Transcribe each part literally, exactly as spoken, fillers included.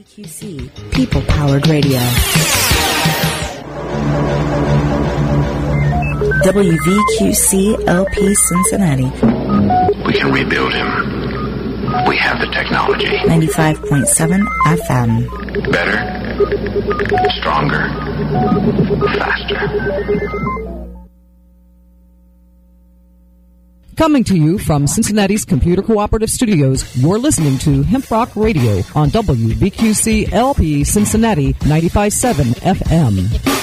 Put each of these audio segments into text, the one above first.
Q C, people-powered radio. W V Q C L P Cincinnati. We can rebuild him. We have the technology. ninety-five point seven F M. Better, stronger, faster. Coming to you from Cincinnati's Computer Cooperative Studios, you're listening to Hemp Rock Radio on W V Q C L P Cincinnati ninety-five point seven F M.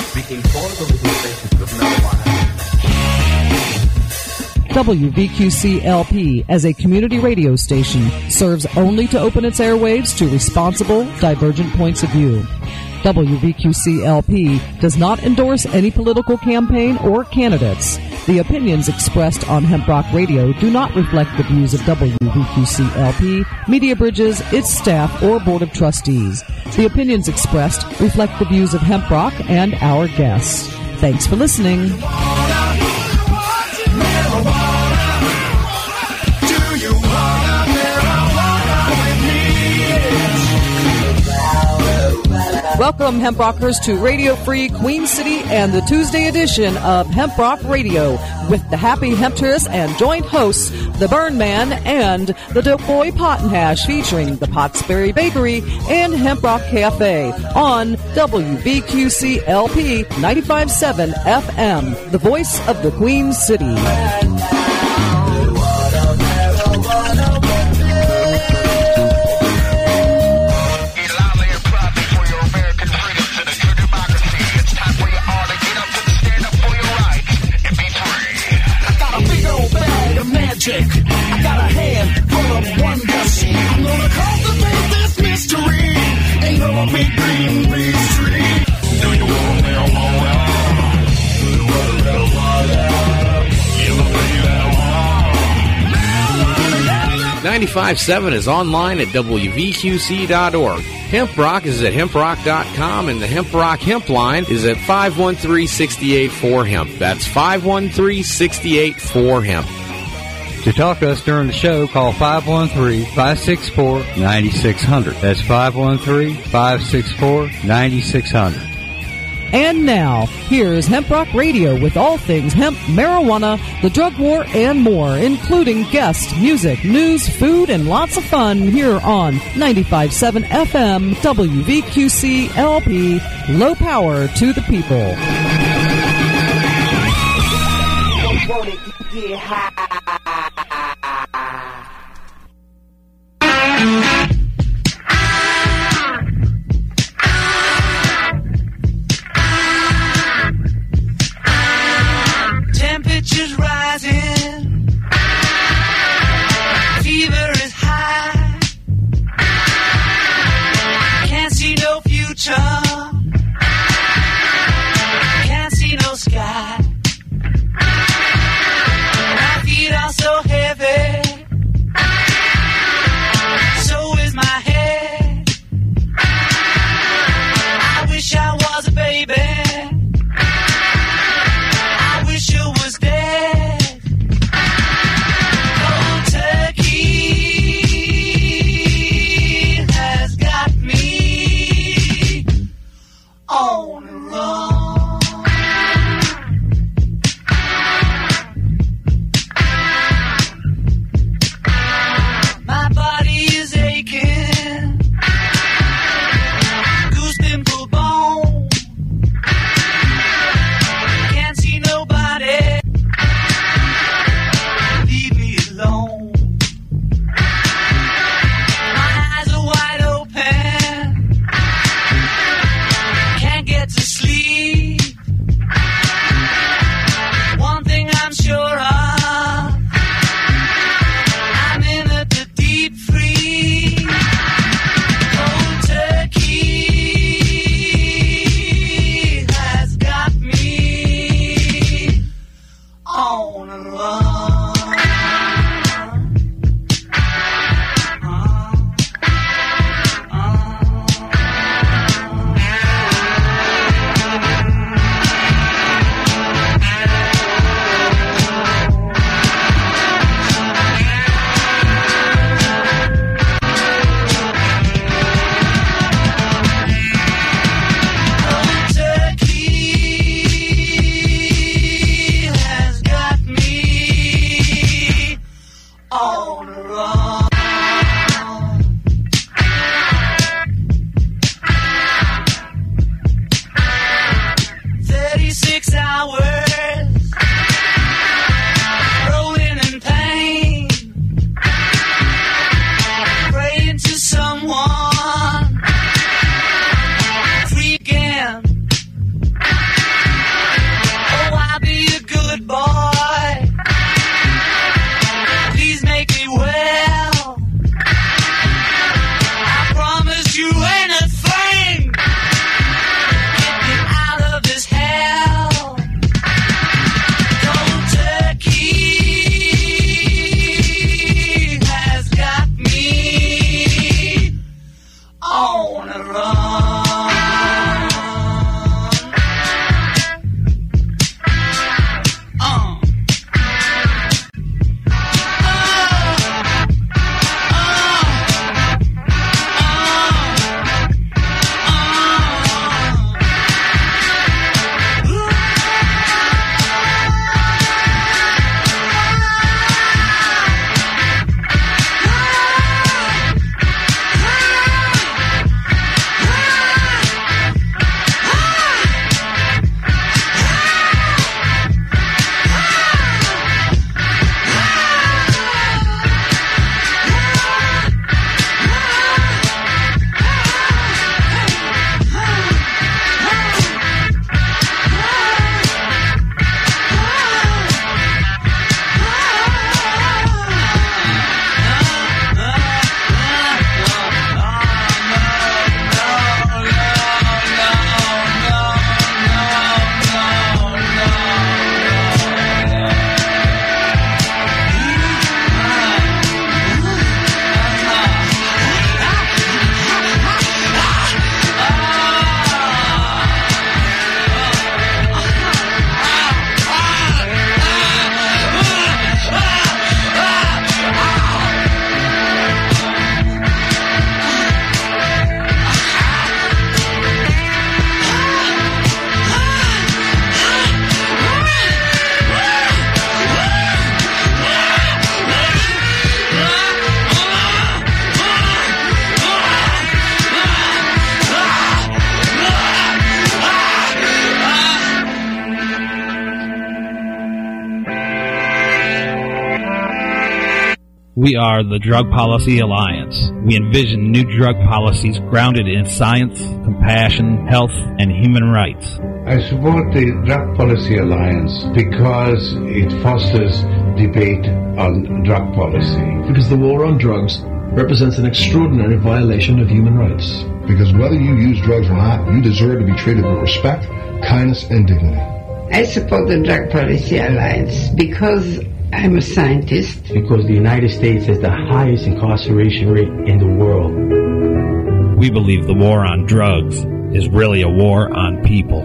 W V Q C L P, as a community radio station, serves only to open its airwaves to responsible, divergent points of view. W V Q C L P does not endorse any political campaign or candidates. The opinions expressed on Hemp Rock Radio do not reflect the views of W V Q C L P, Media Bridges, its staff, or Board of Trustees. The opinions expressed reflect the views of Hemp Rock and our guests. Thanks for listening. Welcome, Hemp Rockers, to Radio Free Queen City and the Tuesday edition of Hemp Rock Radio with the Happy Hemptress and joint hosts, the Burn Man and the Dope Boy Pot and Hash, featuring the Pottsberry Bakery and Hemp Rock Cafe on W V Q C L P ninety-five point seven F M, the voice of the Queen City. I got a hand full of wonders. I'm gonna cultivate this mystery. Ain't no big green peace tree. Do you want marijuana? Do you want marijuana? You believe that? ninety-five point seven is online at W V Q C dot org. Hemp Rock is at hemp rock dot com, and the Hemp Rock Hemp line is at five one three, six eight four, hemp. That's five one three, six eight four, hemp. To talk to us during the show, call five one three, five six four, nine six zero zero. That's five one three, five six four, nine six zero zero. And now, here's Hemp Rock Radio with all things hemp, marijuana, the drug war, and more, including guests, music, news, food, and lots of fun here on ninety-five point seven F M, W V Q C L P, low power to the people. Get high. Temperatures rising, fever is high, can't see no future, can't see no sky. My feet are wanna run. We are the Drug Policy Alliance. We envision new drug policies grounded in science, compassion, health, and human rights. I support the Drug Policy Alliance because it fosters debate on drug policy. Because the war on drugs represents an extraordinary violation of human rights. Because whether you use drugs or not, you deserve to be treated with respect, kindness, and dignity. I support the Drug Policy Alliance because I'm a scientist. Because the United States has the highest incarceration rate in the world. We believe the war on drugs is really a war on people.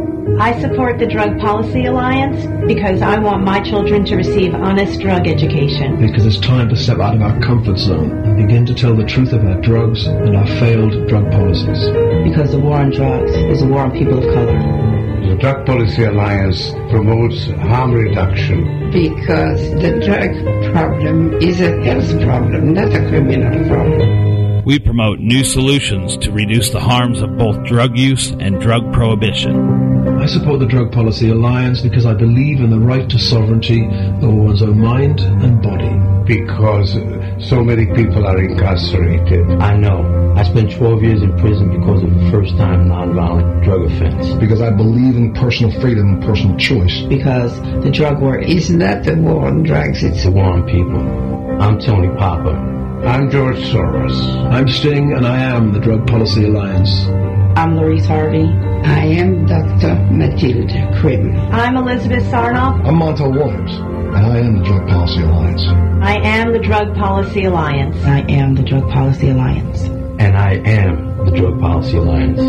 I support the Drug Policy Alliance because I want my children to receive honest drug education. Because it's time to step out of our comfort zone and begin to tell the truth about drugs and our failed drug policies. Because the war on drugs is a war on people of color. The Drug Policy Alliance promotes harm reduction. Because the drug problem is a health problem, not a criminal problem. We promote new solutions to reduce the harms of both drug use and drug prohibition. I support the Drug Policy Alliance because I believe in the right to sovereignty over one's own mind and body. Because so many people are incarcerated. I know. I spent twelve years in prison because of the first time nonviolent drug offense. Because I believe in personal freedom and personal choice. Because the drug war is not a war on drugs, it's a war on people. I'm Tony Popper. I'm George Soros. I'm Sting, and I am the Drug Policy Alliance. I'm Larice Harvey. I am Doctor Mathilde Krim. I'm Elizabeth Sarnoff. I'm Montel Williams, and I am the Drug Policy Alliance. I am the Drug Policy Alliance. I am the Drug Policy Alliance. And I am the Drug Policy Alliance.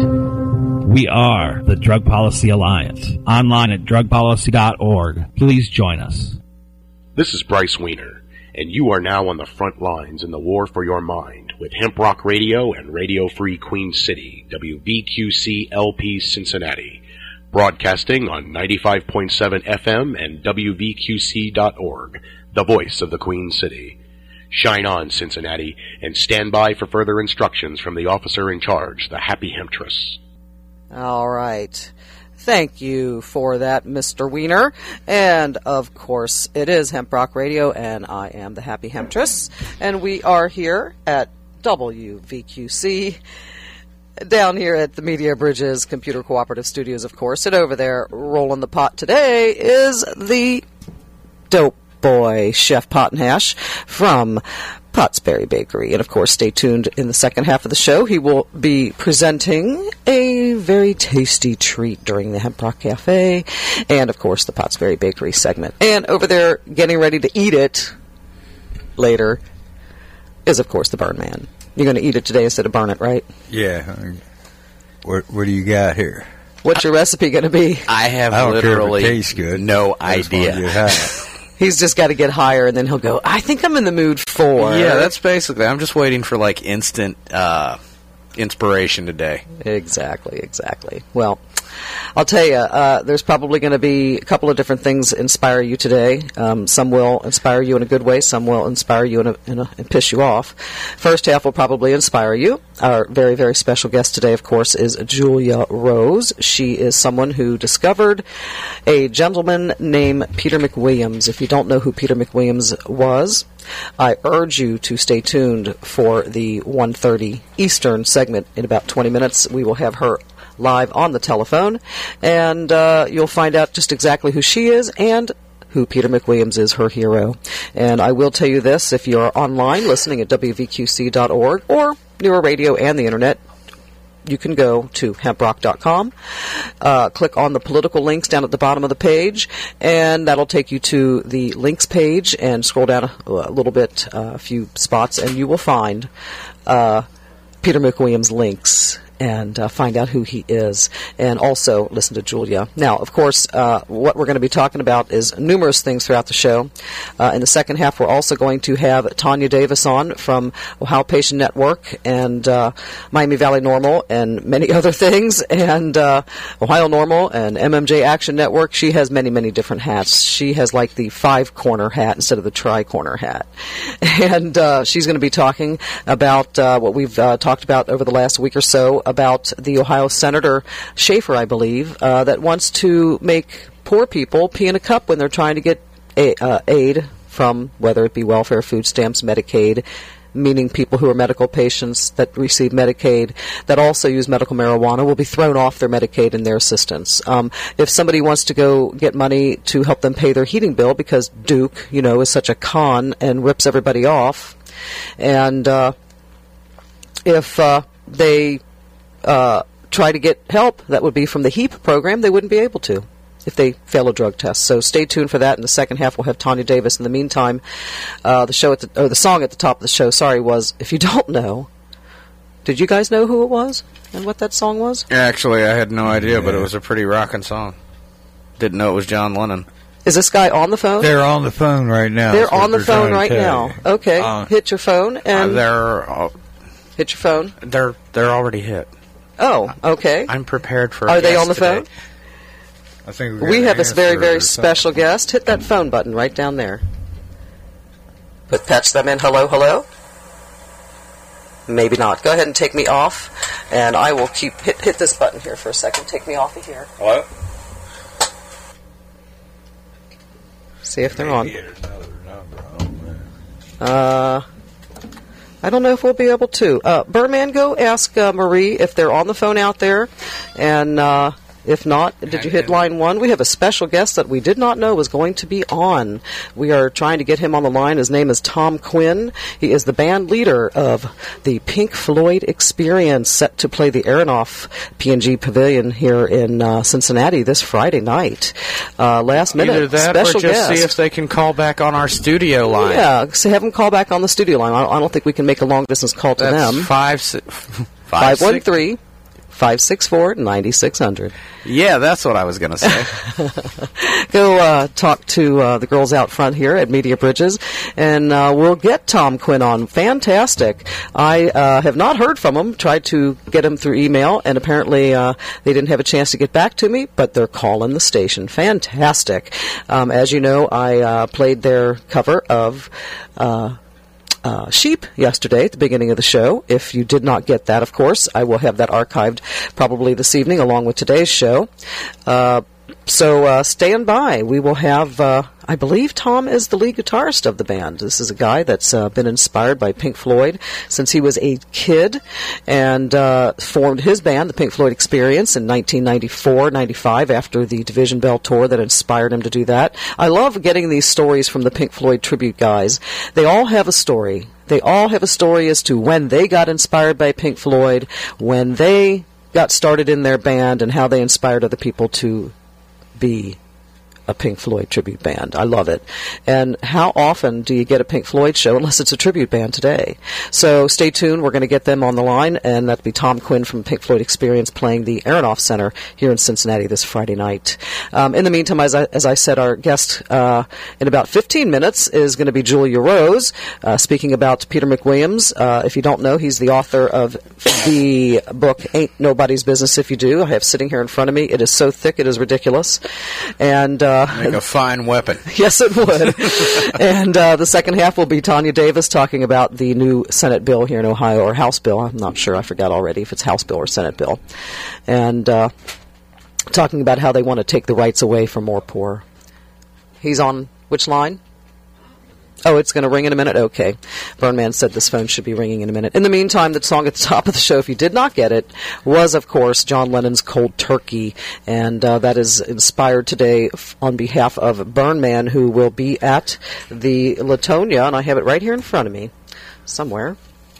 We are the Drug Policy Alliance. Online at drug policy dot org. Please join us. This is Bryce Weiner, and you are now on the front lines in the war for your mind with Hemp Rock Radio and Radio Free Queen City, W V Q C L P Cincinnati, broadcasting on ninety-five point seven F M and W V Q C dot org, the voice of the Queen City. Shine on, Cincinnati, and stand by for further instructions from the officer in charge, the Happy Hemptress. All right. Thank you for that, Mister Weiner. And, of course, it is Hemp Rock Radio, and I am the Happy Hemptress. And we are here at W V Q C, down here at the Media Bridges Computer Cooperative Studios, of course. And over there, rolling the pot today, is the Dope Boy, Chef Pot and Hash from Pottsberry Bakery. And, of course, stay tuned in the second half of the show. He will be presenting a very tasty treat during the Hemp Rock Cafe and, of course, the Pottsberry Bakery segment. And over there, getting ready to eat it later, is, of course, the Burn Man, You're going to eat it today instead of burn it, right? Yeah. What, what do you got here? What's your recipe going to be? I have I don't literally care if it tastes good. no I just wanna idea. get high. He's just got to get higher, and then he'll go, I think I'm in the mood for... Yeah, that's basically... I'm just waiting for, like, instant uh, inspiration today. Exactly, exactly. Well, I'll tell you, uh, there's probably going to be a couple of different things inspire you today. Um, some will inspire you in a good way. Some will inspire you in a, in a, and piss you off. First half will probably inspire you. Our very, very special guest today, of course, is Julia Rose. She is someone who discovered a gentleman named Peter McWilliams. If you don't know who Peter McWilliams was, I urge you to stay tuned for the one thirty Eastern segment. In about twenty minutes, we will have her live on the telephone, and uh, you'll find out just exactly who she is and who Peter McWilliams is, her hero. And I will tell you this, if you're online listening at W V Q C dot org or newer radio and the internet, you can go to hemp rock dot com, uh, click on the political links down at the bottom of the page, and that'll take you to the links page, and scroll down a, a little bit, uh, a few spots, and you will find uh, Peter McWilliams links, and uh, find out who he is, and also listen to Julia. Now, of course, uh, what we're going to be talking about is numerous things throughout the show. Uh, in the second half, we're also going to have Tanya Davis on from Ohio Patient Network and uh, Miami Valley Normal and many other things, and uh, Ohio Normal and M M J Action Network. She has many, many different hats. She has like the five-corner hat instead of the tri-corner hat. And uh, she's going to be talking about uh, what we've uh, talked about over the last week or so, about the Ohio Senator Schaefer, I believe, uh, that wants to make poor people pee in a cup when they're trying to get a, uh, aid from, whether it be welfare, food stamps, Medicaid, meaning people who are medical patients that receive Medicaid that also use medical marijuana will be thrown off their Medicaid and their assistance. Um, if somebody wants to go get money to help them pay their heating bill because Duke, you know, is such a con and rips everybody off, and uh, if uh, they Uh, try to get help that would be from the HEAP program, they wouldn't be able to if they fail a drug test. So stay tuned for that. In the second half, we'll have Tanya Davis. In the meantime, uh, the show at the, or the song at the top of the show, sorry, was, if you don't know, did you guys know who it was and what that song was? Actually, I had no idea, but it was a pretty rocking song. Didn't know it was John Lennon. Is this guy on the phone? They're on the phone right now. They're on the phone right now. You. Okay, uh, hit your phone and uh, they're uh, hit your phone. They're they're already hit. Oh, okay. I'm prepared for. Are they on the today. phone? I think we have a very, very special guest. Hit that phone button right down there. But patch them in. Hello, hello. Maybe not. Go ahead and take me off, and I will keep hit hit this button here for a second. Take me off of here. Hello. See if they're on. Uh. I don't know if we'll be able to. Uh, Birdman, go ask uh, Marie if they're on the phone out there. And uh, if not, did you hit line one? We have a special guest that we did not know was going to be on. We are trying to get him on the line. His name is Tom Quinn. He is the band leader of the Pink Floyd Experience, set to play the Aronoff P and G Pavilion here in uh, Cincinnati this Friday night. Uh, last minute, Either that special or just guest. see if they can call back on our studio line. Yeah, so have them call back on the studio line. I I don't think we can make a long-distance call to That's them. Five, si- five one three, five six four, nine six zero zero. Yeah, that's what I was going to say. Go uh, talk to uh, the girls out front here at Media Bridges, and uh, we'll get Tom Quinn on. Fantastic. I uh, have not heard from him. Tried to get him through email, and apparently uh, they didn't have a chance to get back to me, but they're calling the station. Fantastic. Um, as you know, I uh, played their cover of... Uh, Uh, Sheep yesterday at the beginning of the show. If you did not get that, of course, I will have that archived probably this evening along with today's show. Uh, so uh, stand by. We will have, uh, I believe Tom is the lead guitarist of the band. This is a guy that's uh, been inspired by Pink Floyd since he was a kid, and uh, formed his band, the Pink Floyd Experience, in nineteen ninety-four ninety-five after the Division Bell tour that inspired him to do that. I love getting these stories from the Pink Floyd tribute guys. They all have a story. They all have a story as to when they got inspired by Pink Floyd, when they got started in their band, and how they inspired other people to be a Pink Floyd tribute band. I love it. And how often do you get a Pink Floyd show unless it's a tribute band today? So stay tuned. We're going to get them on the line, and that'll be Tom Quinn from Pink Floyd Experience playing the Aronoff Center here in Cincinnati this Friday night. Um, in the meantime, as I, as I said, our guest uh, in about fifteen minutes is going to be Julia Rose, uh, speaking about Peter McWilliams. Uh, if you don't know, he's the author of the book Ain't Nobody's Business If You Do. I have sitting here in front of me. It is so thick, it is ridiculous. And uh, make a fine weapon. Yes, it would. And uh, the second half will be Tanya Davis talking about the new Senate bill here in Ohio, or House bill. I'm not sure. I forgot already if it's House bill or Senate bill. And uh, talking about how they want to take the rights away from more poor. He's on which line? Oh, it's going to ring in a minute? Okay. Burnman said this phone should be ringing in a minute. In the meantime, the song at the top of the show, if you did not get it, was, of course, John Lennon's Cold Turkey. And uh, that is inspired today f- on behalf of Burnman, who will be at the Latonia, and I have it right here in front of me somewhere.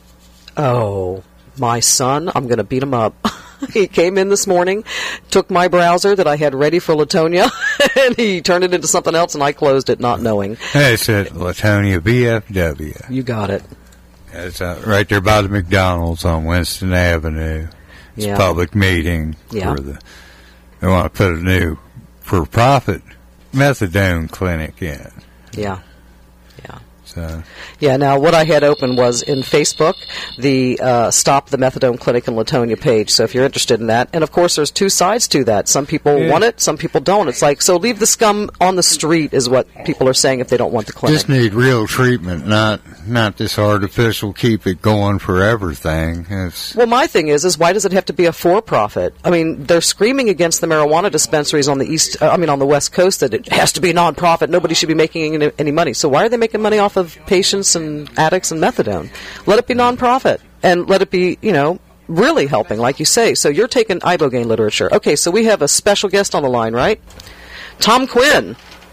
Oh, my son, I'm going to beat him up. He came in this morning, took my browser that I had ready for Latonia, and he turned it into something else, and I closed it not knowing. It's at Latonia B F W. You got it. It's uh, right there by the McDonald's on Winston Avenue. It's Yeah. a public meeting. Yeah. For the, they want to put a new for-profit methadone clinic in. Yeah. Yeah. So. Yeah, now what I had open was in Facebook, the uh, Stop the Methadone Clinic in Latonia page, so if you're interested in that. And, of course, there's two sides to that. Some people Yeah. want it, some people don't. It's like, so leave the scum on the street is what people are saying if they don't want the clinic. Just need real treatment, not not this artificial keep it going forever thing. It's, Well, my thing is, is why does it have to be a for-profit? I mean, they're screaming against the marijuana dispensaries on the east. Uh, I mean, on the West Coast that it has to be non-profit. Nobody should be making any, any money. So why are they making money off of patients and addicts and methadone? Let it be non-profit and let it be, you know, really helping, like you say. So you're taking ibogaine literature. Okay, so we have a special guest on the line, right? Tom Quinn.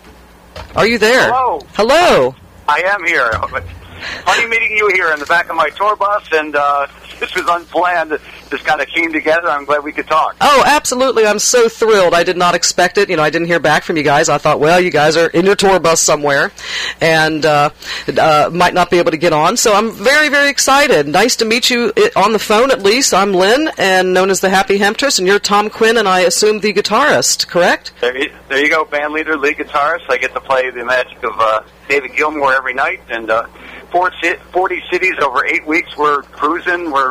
Are you there? Hello. Hello. I am here. Funny meeting you here in the back of my tour bus, and uh, this was unplanned. This kind of came together. I'm glad we could talk. Oh, absolutely. I'm so thrilled. I did not expect it. You know, I didn't hear back from you guys. I thought, well, you guys are in your tour bus somewhere and uh, uh, might not be able to get on. So I'm very, very excited. Nice to meet you on the phone, at least. I'm Lynn, and known as the Happy Hemptress, and you're Tom Quinn, and I assume the guitarist, correct? There you, there you go, band leader, lead guitarist. I get to play the magic of uh, David Gilmour every night, and uh, forty cities over eight weeks. We're cruising. We're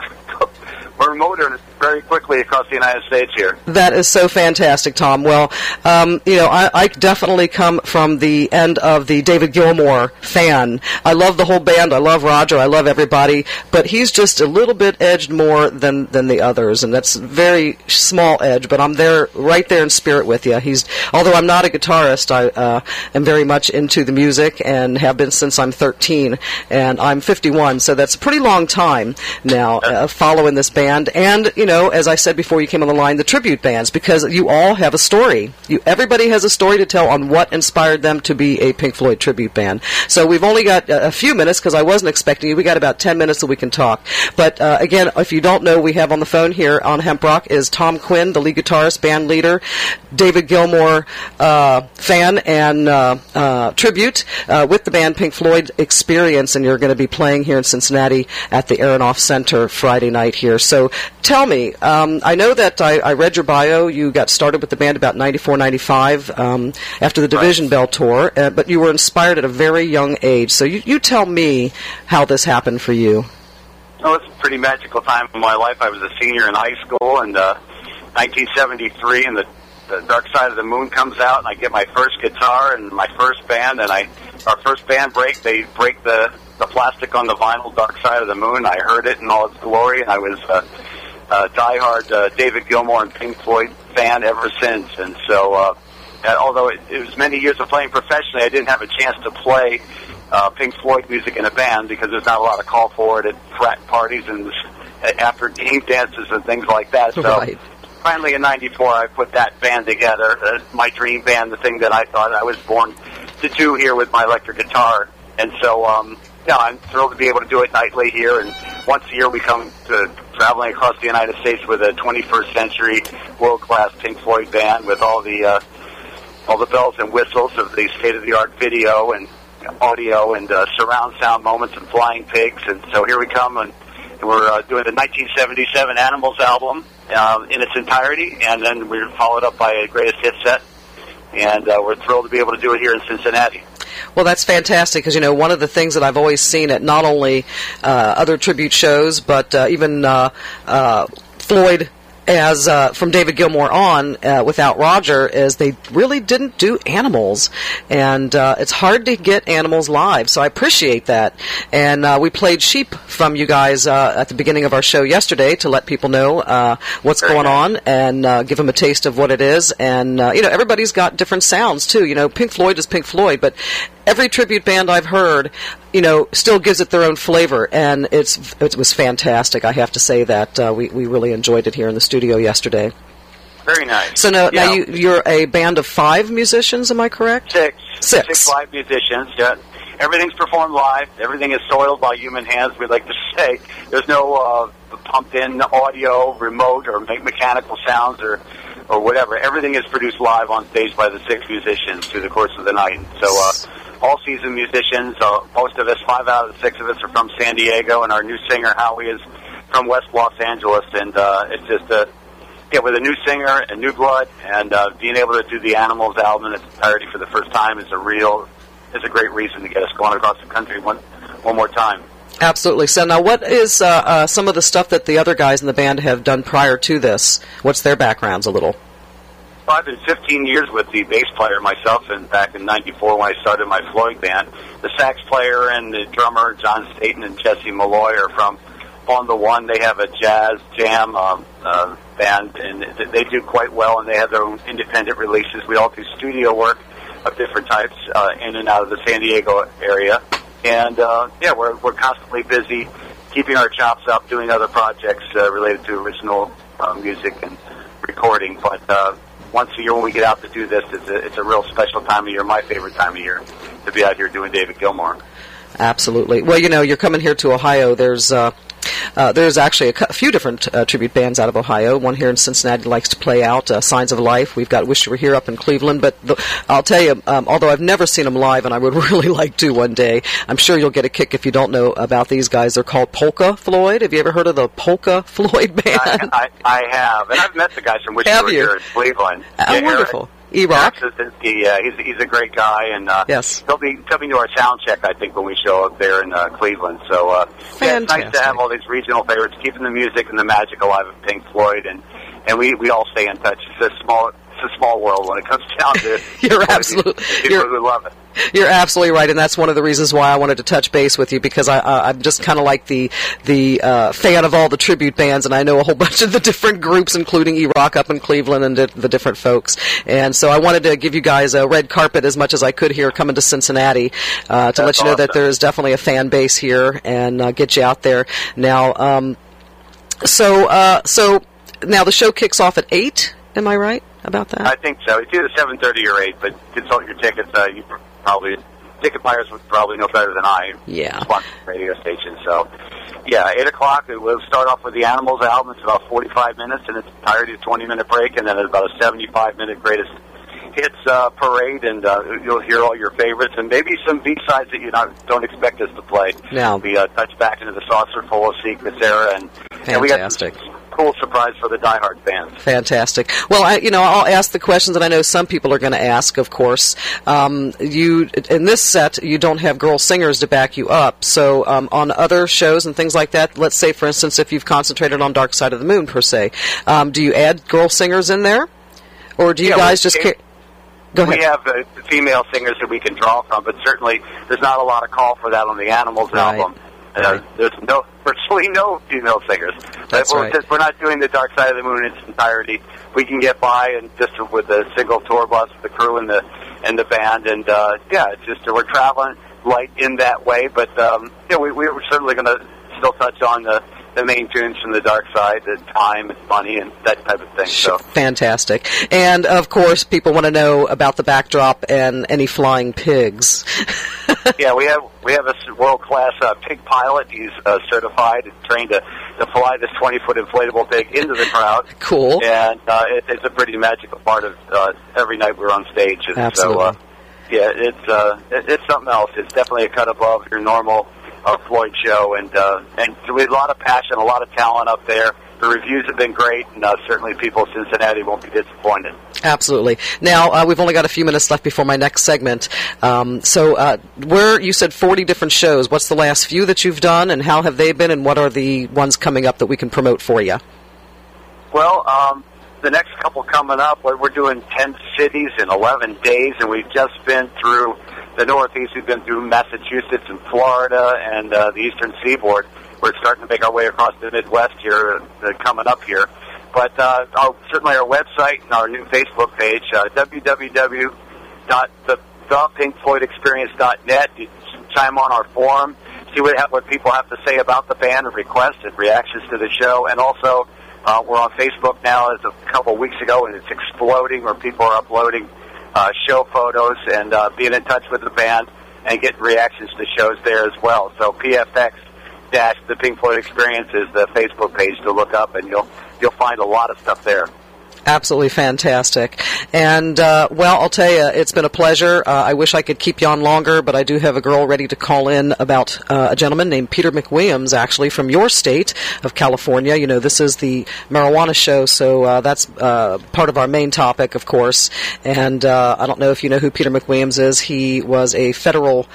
we're motoring very quickly across the United States here. That is so fantastic, Tom. Well, um, you know, I, I definitely come from the end of the David Gilmour fan. I love the whole band. I love Roger. I love everybody. But he's just a little bit edged more than, than the others, and that's a very small edge, but I'm there, right there in spirit with you. He's, although I'm not a guitarist, I uh, am very much into the music and have been since I'm thirteen, and I'm fifty-one, so that's a pretty long time now uh, following this band. And, you know, as I said before you came on the line, the tribute bands, because you all have a story. You, everybody has a story to tell on what inspired them to be a Pink Floyd tribute band. So we've only got a, a few minutes, because I wasn't expecting you. We got about ten minutes that we can talk. But, uh, again, if you don't know, we have on the phone here on Hemp Rock is Tom Quinn, the lead guitarist, band leader, David Gilmour uh, fan, and uh, uh, tribute uh, with the band Pink Floyd Experience, and you're going to be playing here in Cincinnati at the Aronoff Center Friday night here. So tell me, um, I know that I, I read your bio. You got started with the band about ninety-four, ninety-five um, after the Division Bell tour, uh, but you were inspired at a very young age. So you, you tell me how this happened for you. Oh, it's a pretty magical time in my life. I was a senior in high school, and uh, nineteen seventy-three, and the, the Dark Side of the Moon comes out, and I get my first guitar and my first band, and I our first band break, they break the, the plastic on the vinyl, Dark Side of the Moon. I heard it in all its glory, and I was uh, a diehard uh, David Gilmour and Pink Floyd fan ever since. And so, uh, although it, it was many years of playing professionally, I didn't have a chance to play uh, Pink Floyd music in a band because there's not a lot of call for it at frat parties and after game dances and things like that. So right. Finally in ninety-four, I put that band together, uh, my dream band, the thing that I thought I was born to do here with my electric guitar. And so, um, yeah, I'm thrilled to be able to do it nightly here. And once a year we come to traveling across the United States with a twenty-first century world-class Pink Floyd band with all the uh, all the bells and whistles of the state-of-the-art video and audio and uh, surround sound moments and flying pigs. And so here we come, and, and we're uh, doing the nineteen seventy-seven Animals album uh, in its entirety, and then we're followed up by a greatest hit set. And uh, we're thrilled to be able to do it here in Cincinnati. Well, that's fantastic because, you know, one of the things that I've always seen at not only uh, other tribute shows, but uh, even uh, uh, Floyd as uh, from David Gilmour on uh, without Roger is they really didn't do animals, and uh, it's hard to get animals live, so I appreciate that. And uh, we played Sheep from you guys uh, at the beginning of our show yesterday to let people know uh, what's Very going nice. on and uh, give them a taste of what it is. And uh, you know, everybody's got different sounds too. You know, Pink Floyd is Pink Floyd, but every tribute band I've heard, you know, still gives it their own flavor, and it's it was fantastic. I have to say that uh, we we really enjoyed it here in the studio yesterday. Very nice. So now, Yeah. now you, you're a band of five musicians, am I correct? Six. Six. Six live musicians, yeah. Everything's performed live. Everything is soiled by human hands, we like to say. There's no uh, pumped-in audio, remote, or make mechanical sounds or or whatever. Everything is produced live on stage by the six musicians through the course of the night. So uh, all-season musicians, uh, most of us, five out of the six of us are from San Diego, and our new singer, Howie, is from West Los Angeles. And uh, it's just a... Yeah, with a new singer and new blood, and uh, being able to do the Animals album in its entirety for the first time is a real, is a great reason to get us going across the country one, one more time. Absolutely. So now, what is uh, uh, some of the stuff that the other guys in the band have done prior to this? What's their backgrounds a little? Well, I've been fifteen years with the bass player myself, and back in ninety-four when I started my Floyd band, the sax player and the drummer, John Staten and Jesse Malloy, are from On the One. They have a jazz jam um, uh, band, and they do quite well, and they have their own independent releases. We all do studio work of different types uh, in and out of the San Diego area. And, uh, yeah, we're we're constantly busy keeping our chops up, doing other projects uh, related to original uh, music and recording. But uh, once a year when we get out to do this, it's a, it's a real special time of year, my favorite time of year, to be out here doing David Gilmour. Absolutely. Well, you know, you're coming here to Ohio. There's uh, uh, there's actually a, cu- a few different uh, tribute bands out of Ohio. One here in Cincinnati likes to play out uh, Signs of Life. We've got Wish You Were Here up in Cleveland. But the, I'll tell you, um, although I've never seen them live, and I would really like to one day, I'm sure you'll get a kick if you don't know about these guys. They're called Polka Floyd. Have you ever heard of the Polka Floyd band? I, I, I have, and I've met the guys from Wish You Were Here in Cleveland. Oh, Yeah, wonderful. E-Rock. Yeah, he's he's a great guy, and uh, yes. he'll be coming to our sound check, I think, when we show up there in uh, Cleveland. So uh, yeah, it's nice to have all these regional favorites, keeping the music and the magic alive of Pink Floyd, and and we, we all stay in touch. It's a small it's a small world when it comes down to it. You're absolutely people you're, who love it. You're absolutely right, and that's one of the reasons why I wanted to touch base with you, because I, uh, I'm just kind of like the the uh, fan of all the tribute bands, and I know a whole bunch of the different groups, including E-Rock up in Cleveland and the, the different folks. And so I wanted to give you guys a red carpet as much as I could here coming to Cincinnati uh, to That's let you know awesome. that there is definitely a fan base here and uh, get you out there. Now, um, so uh, so now the show kicks off at eight. Am I right about that? I think so. It's either seven thirty or eight, but consult your tickets. Uh, you probably ticket buyers would probably know better than I. Yeah. Sponsor radio station. So, yeah, eight o'clock. We'll start off with the Animals album. It's about forty-five minutes, and it's entirety a twenty-minute break, and then it's about a seventy-five minute greatest hits uh, parade, and uh, you'll hear all your favorites, and maybe some B-sides that you not, don't expect us to play. Now, we uh, touch back into the Saucer Full of Secrets era, and, and we got some cool surprise for the diehard fans. Fantastic. Well, I, you know, I'll ask the questions that I know some people are going to ask, of course. Um, you, in this set, you don't have girl singers to back you up. So um, on other shows and things like that, let's say, for instance, if you've concentrated on Dark Side of the Moon, per se, um, do you add girl singers in there? Or do you Yeah, guys we- just... Ca- Go ahead. We have uh, female singers that we can draw from, but certainly there's not a lot of call for that on the Animals Right. album. Uh, there's no, virtually no female singers. That's we're, right. Since we're not doing the Dark Side of the Moon in its entirety, we can get by and just with a single tour bus, the crew and the and the band, and uh, yeah, it's just uh, we're traveling light in that way. But um, yeah, we, we're certainly going to still touch on the the main tunes from the Dark Side, the Time and Money and that type of thing. So fantastic. And of course, people want to know about the backdrop and any flying pigs. yeah, we have we have a world class uh, pig pilot. He's uh, certified and trained to, to fly this twenty foot inflatable pig into the crowd. Cool. And uh, it, it's a pretty magical part of uh, every night we're on stage. And Absolutely. So, uh, yeah, it's uh, it, it's something else. It's definitely a cut above your normal uh, Floyd show, and uh, and with a lot of passion, a lot of talent up there. The reviews have been great, and uh, certainly people in Cincinnati won't be disappointed. Absolutely. Now, uh, we've only got a few minutes left before my next segment. Um, so, uh, where you said forty different shows, what's the last few that you've done, and how have they been, and what are the ones coming up that we can promote for you? Well, um, the next couple coming up, we're doing ten cities in eleven days, and we've just been through the Northeast. We've been through Massachusetts and Florida and uh, the Eastern Seaboard. We're starting to make our way across the Midwest here, uh, coming up here. But uh, our, certainly our website and our new Facebook page, uh, w w w dot the pink floyd experience dot net. You chime on our forum, see what, what people have to say about the band and requests and reactions to the show. And also, uh, we're on Facebook now as a couple of weeks ago, and it's exploding where people are uploading uh, show photos and uh, being in touch with the band and getting reactions to shows there as well. So P F X dash the Pink Floyd Experience is the Facebook page to look up, and you'll you'll find a lot of stuff there. Absolutely fantastic. And, uh, well, I'll tell you, it's been a pleasure. Uh, I wish I could keep you on longer, but I do have a girl ready to call in about uh, a gentleman named Peter McWilliams, actually, from your state of California. You know, this is the marijuana show, so uh, that's uh, part of our main topic, of course. And uh, I don't know if you know who Peter McWilliams is. He was a federal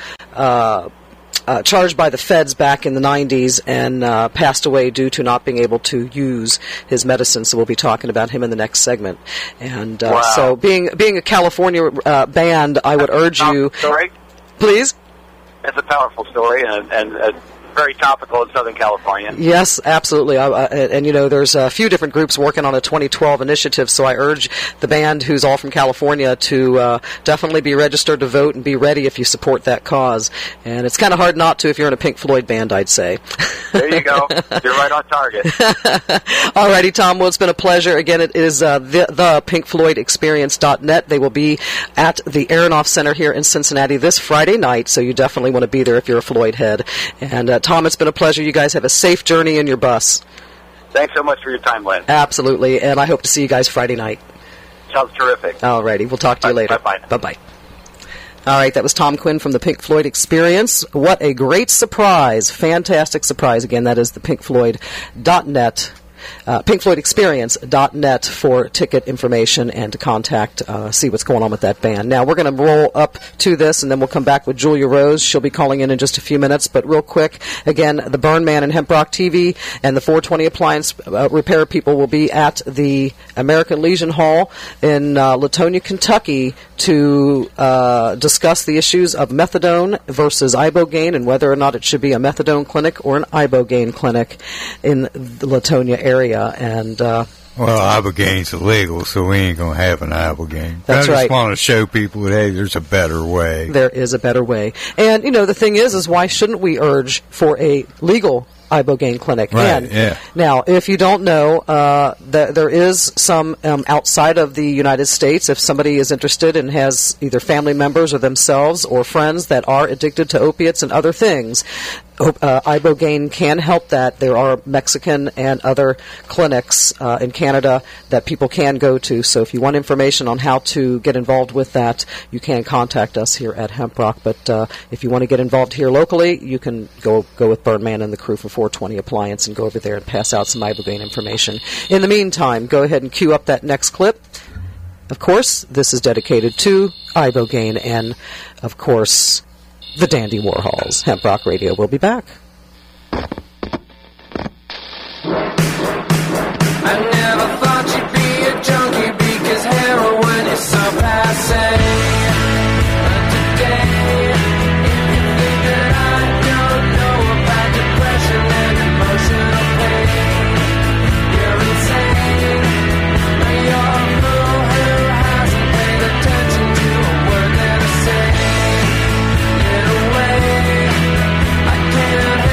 uh Uh, charged by the feds back in the nineties and uh, passed away due to not being able to use his medicine. So we'll be talking about him in the next segment. And uh, wow. so, being being a California uh, band, I would urge you, story. please. It's a powerful story and, and uh, very topical in Southern California. Yes, absolutely. I, I, and, you know, there's a few different groups working on a twenty twelve initiative, so I urge the band, who's all from California, to uh, definitely be registered to vote and be ready if you support that cause. And it's kind of hard not to if you're in a Pink Floyd band, I'd say. There you go. You're right on target. All righty, Tom. Well, it's been a pleasure. Again, it is uh, the, the pink floyd experience dot net. They will be at the Aronoff Center here in Cincinnati this Friday night, so you definitely want to be there if you're a Floyd head. And, uh, Tom, it's been a pleasure. You guys have a safe journey in your bus. Thanks so much for your time, Len. Absolutely. And I hope to see you guys Friday night. Sounds terrific. All righty. We'll talk to you later. Bye-bye. Bye-bye. All right, that was Tom Quinn from the Pink Floyd Experience. What a great surprise. Fantastic surprise. Again, that is the pink floyd dot net. Uh, pink floyd experience dot net for ticket information and to contact, uh, see what's going on with that band. Now, we're going to roll up to this, and then we'll come back with Julia Rose. She'll be calling in in just a few minutes. But real quick, again, the Burn Man and Hemp Rock T V and the four twenty Appliance uh, Repair people will be at the American Legion Hall in uh, Latonia, Kentucky to uh, discuss the issues of methadone versus ibogaine and whether or not it should be a methadone clinic or an ibogaine clinic in the Latonia area. And uh, well, ibogaine's illegal, so we ain't gonna have an ibogaine. That's I just right. want to show people that hey, there's a better way. There is a better way. And you know, the thing is, is why shouldn't we urge for a legal ibogaine clinic? Right, and yeah. Now, if you don't know, uh, th- there is some um, outside of the United States. If somebody is interested and has either family members or themselves or friends that are addicted to opiates and other things, Uh, ibogaine can help that. There are Mexican and other clinics uh, in Canada that people can go to. So if you want information on how to get involved with that, you can contact us here at Hemp Rock. But uh, if you want to get involved here locally, you can go go with Birdman and the crew for four twenty Appliance and go over there and pass out some ibogaine information. In the meantime, go ahead and cue up that next clip. Of course, this is dedicated to ibogaine and, of course, the Dandy Warhols. Hemp Rock Radio will be back. I never thought you'd be a junkie because heroin is so passe. But today, if you think that I don't know about depression and emotional pain, you're insane. You're a fool who hasn't paid attention to a word that I say. In a way, I can't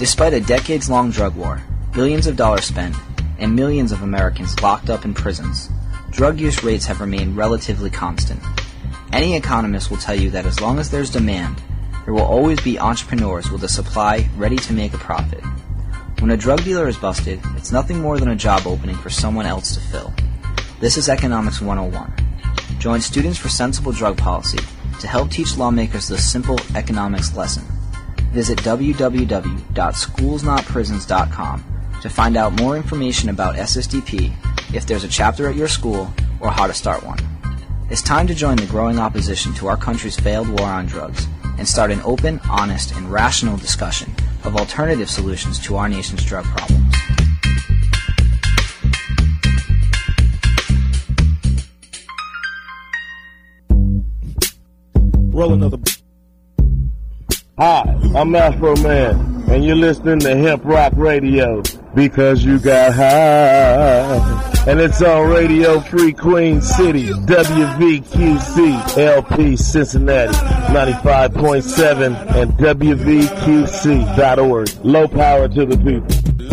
Despite a decades-long drug war, billions of dollars spent, and millions of Americans locked up in prisons, drug use rates have remained relatively constant. Any economist will tell you that as long as there's demand, there will always be entrepreneurs with a supply ready to make a profit. When a drug dealer is busted, it's nothing more than a job opening for someone else to fill. This is Economics one oh one. Join Students for Sensible Drug Policy to help teach lawmakers this simple economics lesson. Visit w w w dot schools not prisons dot com to find out more information about S S D P, if there's a chapter at your school, or how to start one. It's time to join the growing opposition to our country's failed war on drugs and start an open, honest, and rational discussion of alternative solutions to our nation's drug problems. Roll another. Hi, I'm Afro Man, and you're listening to Hemp Rock Radio because you got high. And it's on Radio Free Queen City, W V Q C L P Cincinnati, ninety-five point seven, and W V Q C dot org. Low power to the people.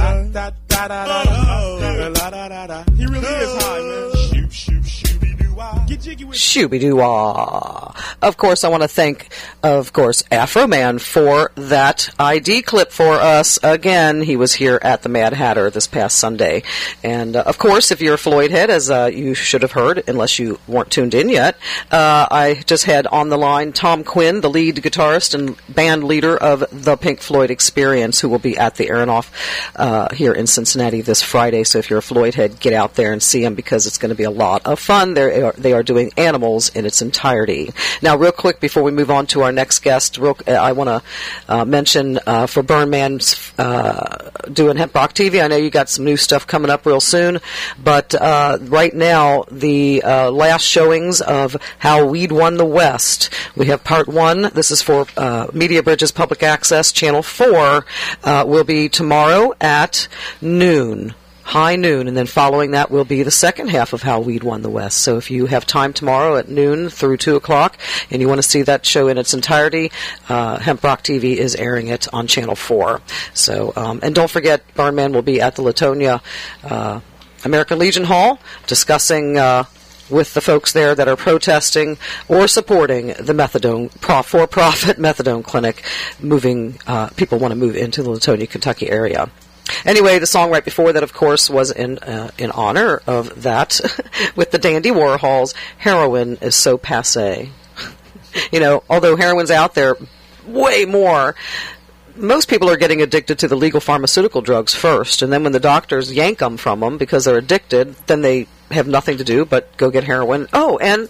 He really is high, man. Shoot, shoot, shooby-doo-wah. Get jiggy with Shooby-doo-wah. Of course, I want to thank, of course, Afro Man for that I D clip for us. Again, he was here at the Mad Hatter this past Sunday. And, uh, of course, if you're a Floyd head, as uh, you should have heard, unless you weren't tuned in yet, uh, I just had on the line Tom Quinn, the lead guitarist and band leader of the Pink Floyd Experience, who will be at the Aronoff uh, here in Cincinnati this Friday. So if you're a Floyd head, get out there and see them because it's going to be a lot of fun. They are, they are doing Animals in its entirety. Now, real quick, before we move on to our next guest, real, uh, I want to uh, mention uh, for Burnman's uh, doing Hemp Rock T V, I know you got some new stuff coming up real soon, but uh, right now, the uh, last showings of How Weed Won the West. We have part one. This is for uh, Media Bridges Public Access, Channel four, uh, will be tomorrow at noon. High noon, and then following that will be the second half of How Weed Won the West. So if you have time tomorrow at noon through two o'clock and you want to see that show in its entirety, uh, Hemp Rock T V is airing it on Channel four. So, um, and don't forget, Burnman will be at the Latonia uh, American Legion Hall discussing uh, with the folks there that are protesting or supporting the methadone for-profit methadone clinic. Moving uh, people want to move into the Latonia, Kentucky area. Anyway, the song right before that, of course, was in uh, in honor of that with the Dandy Warhols. Heroin is so passé. You know, although heroin's out there way more, most people are getting addicted to the legal pharmaceutical drugs first, and then when the doctors yank them from them because they're addicted, then they have nothing to do but go get heroin. Oh, and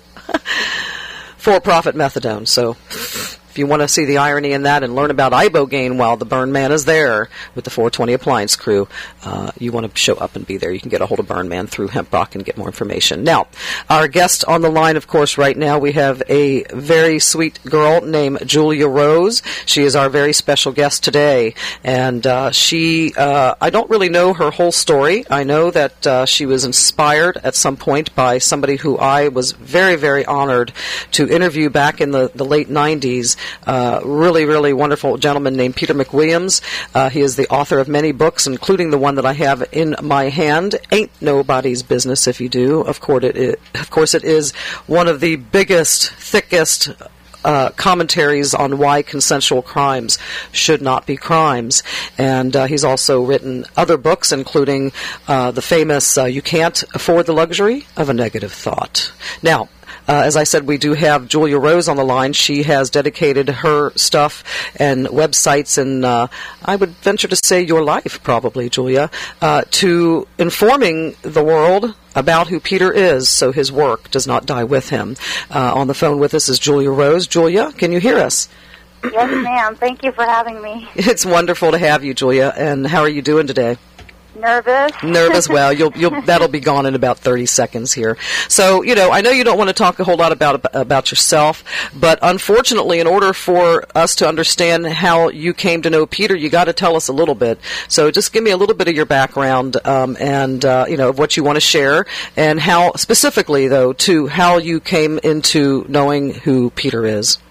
for-profit methadone. So if you want to see the irony in that and learn about ibogaine while the Burn Man is there with the four twenty Appliance crew, uh, you want to show up and be there. You can get a hold of Burn Man through Hemp Rock and get more information. Now, our guest on the line, of course, right now, we have a very sweet girl named Julia Rose. She is our very special guest today. And uh, she, uh, I don't really know her whole story. I know that uh, she was inspired at some point by somebody who I was very, very honored to interview back in the, the late nineties. Uh, really, really wonderful gentleman named Peter McWilliams. Uh, he is the author of many books, including the one that I have in my hand, Ain't Nobody's Business If You Do. Of course, it is, of course, it is one of the biggest, thickest uh, commentaries on why consensual crimes should not be crimes. And uh, he's also written other books, including uh, the famous uh, You Can't Afford the Luxury of a Negative Thought. Now, Uh, as I said, we do have Julia Rose on the line. She has dedicated her stuff and websites and, uh, I would venture to say your life, probably, Julia, uh, to informing the world about who Peter is so his work does not die with him. Uh, on the phone with us is Julia Rose. Julia, can you hear us? Yes, ma'am. Thank you for having me. It's wonderful to have you, Julia. And how are you doing today? Nervous. Nervous. Well, you'll you'll that'll be gone in about thirty seconds here. So, you know, I know you don't want to talk a whole lot about about yourself, but unfortunately, in order for us to understand how you came to know Peter, you got to tell us a little bit. So, just give me a little bit of your background um, and uh, you know, of what you want to share, and how specifically, though, to how you came into knowing who Peter is.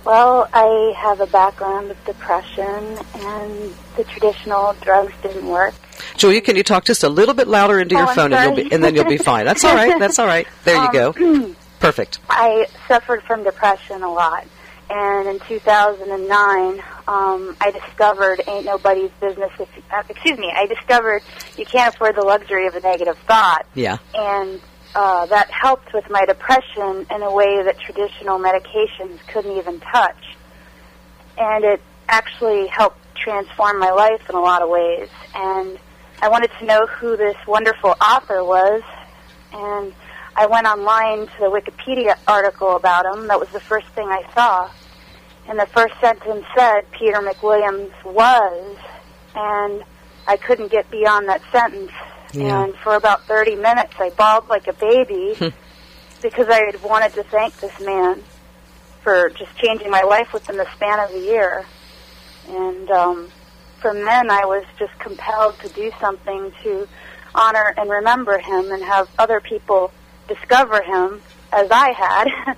Well, I have a background of depression, and the traditional drugs didn't work. Julia, can you talk just a little bit louder into Oh, your I'm phone, and sorry. you'll be, and then you'll be fine. That's all right. That's all right. There you go. Um, Perfect. I suffered from depression a lot, and in two thousand nine, um, I discovered ain't nobody's business. If you, uh, excuse me, I discovered you can't afford the luxury of a negative thought, Yeah. and uh, that helped with my depression in a way that traditional medications couldn't even touch, and it actually helped transform my life in a lot of ways. And I wanted to know who this wonderful author was, and I went online to the Wikipedia article about him. That was the first thing I saw. And the first sentence said Peter McWilliams was, and I couldn't get beyond that sentence. Yeah. And for about thirty minutes, I bawled like a baby because I had wanted to thank this man for just changing my life within the span of a year. And um, from then, I was just compelled to do something to honor and remember him and have other people discover him as I had.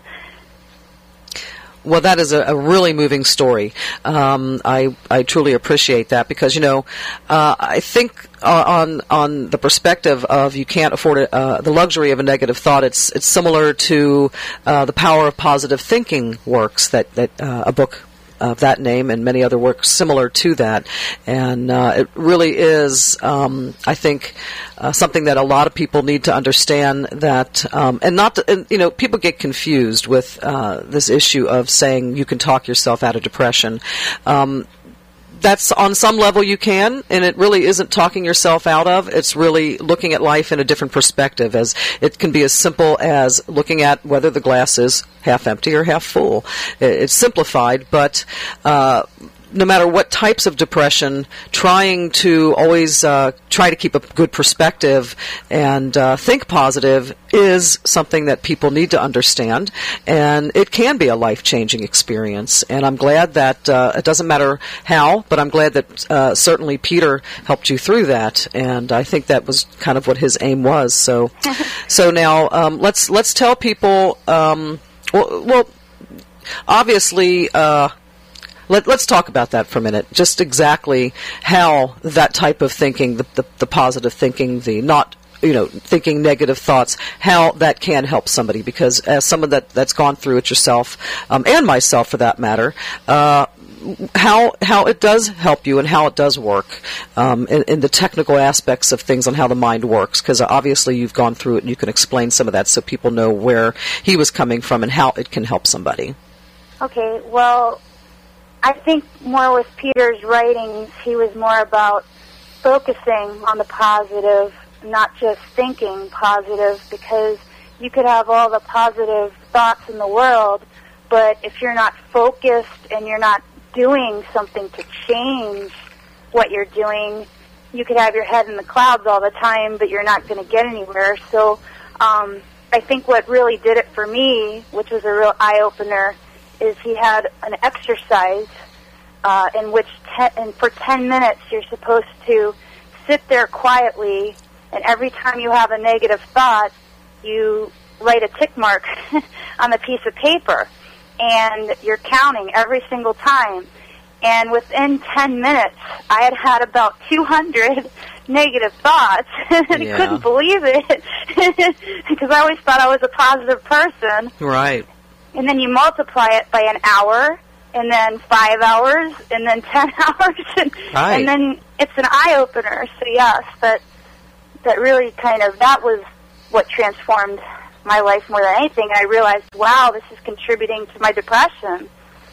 Well, that is a, a really moving story. Um, I I truly appreciate that because you know uh, I think uh, on on the perspective of you can't afford it, uh, the luxury of a negative thought. It's it's similar to uh, the power of positive thinking works that that uh, a book of that name and many other works similar to that, and uh, it really is um, I think uh, something that a lot of people need to understand that um, and not to, and, you know people get confused with uh, this issue of saying you can talk yourself out of depression. Um, That's on some level you can, and it really isn't talking yourself out of. It's really looking at life in a different perspective. As it can be as simple as looking at whether the glass is half empty or half full. It's simplified, but uh, no matter what types of depression, trying to always uh, try to keep a good perspective and uh, think positive is something that people need to understand, and it can be a life-changing experience. And I'm glad that uh, it doesn't matter how, but I'm glad that uh, certainly Peter helped you through that, and I think that was kind of what his aim was. So, so now um, let's let's tell people. Um, well, well, obviously. Uh, Let, let's talk about that for a minute. Just exactly how that type of thinking, the, the, the positive thinking, the not, you know, thinking negative thoughts, how that can help somebody. Because as someone that, that's gone through it yourself, um, and myself for that matter, uh, how how it does help you and how it does work um, in, in the technical aspects of things on how the mind works. Because obviously you've gone through it and you can explain some of that so people know where he was coming from and how it can help somebody. Okay, well, I think more with Peter's writings, he was more about focusing on the positive, not just thinking positive, because you could have all the positive thoughts in the world, but if you're not focused and you're not doing something to change what you're doing, you could have your head in the clouds all the time, but you're not going to get anywhere. So um, I think what really did it for me, which was a real eye-opener, is he had an exercise uh, in which ten, and for ten minutes you're supposed to sit there quietly, and every time you have a negative thought, you write a tick mark on a piece of paper, and you're counting every single time. And within ten minutes, I had had about two hundred negative thoughts. I Yeah. couldn't believe it because I always thought I was a positive person. Right. And then you multiply it by an hour, and then five hours, and then ten hours, and, Right. and then it's an eye-opener. So yes, that that really kind of, that was what transformed my life more than anything. And I realized, wow, this is contributing to my depression.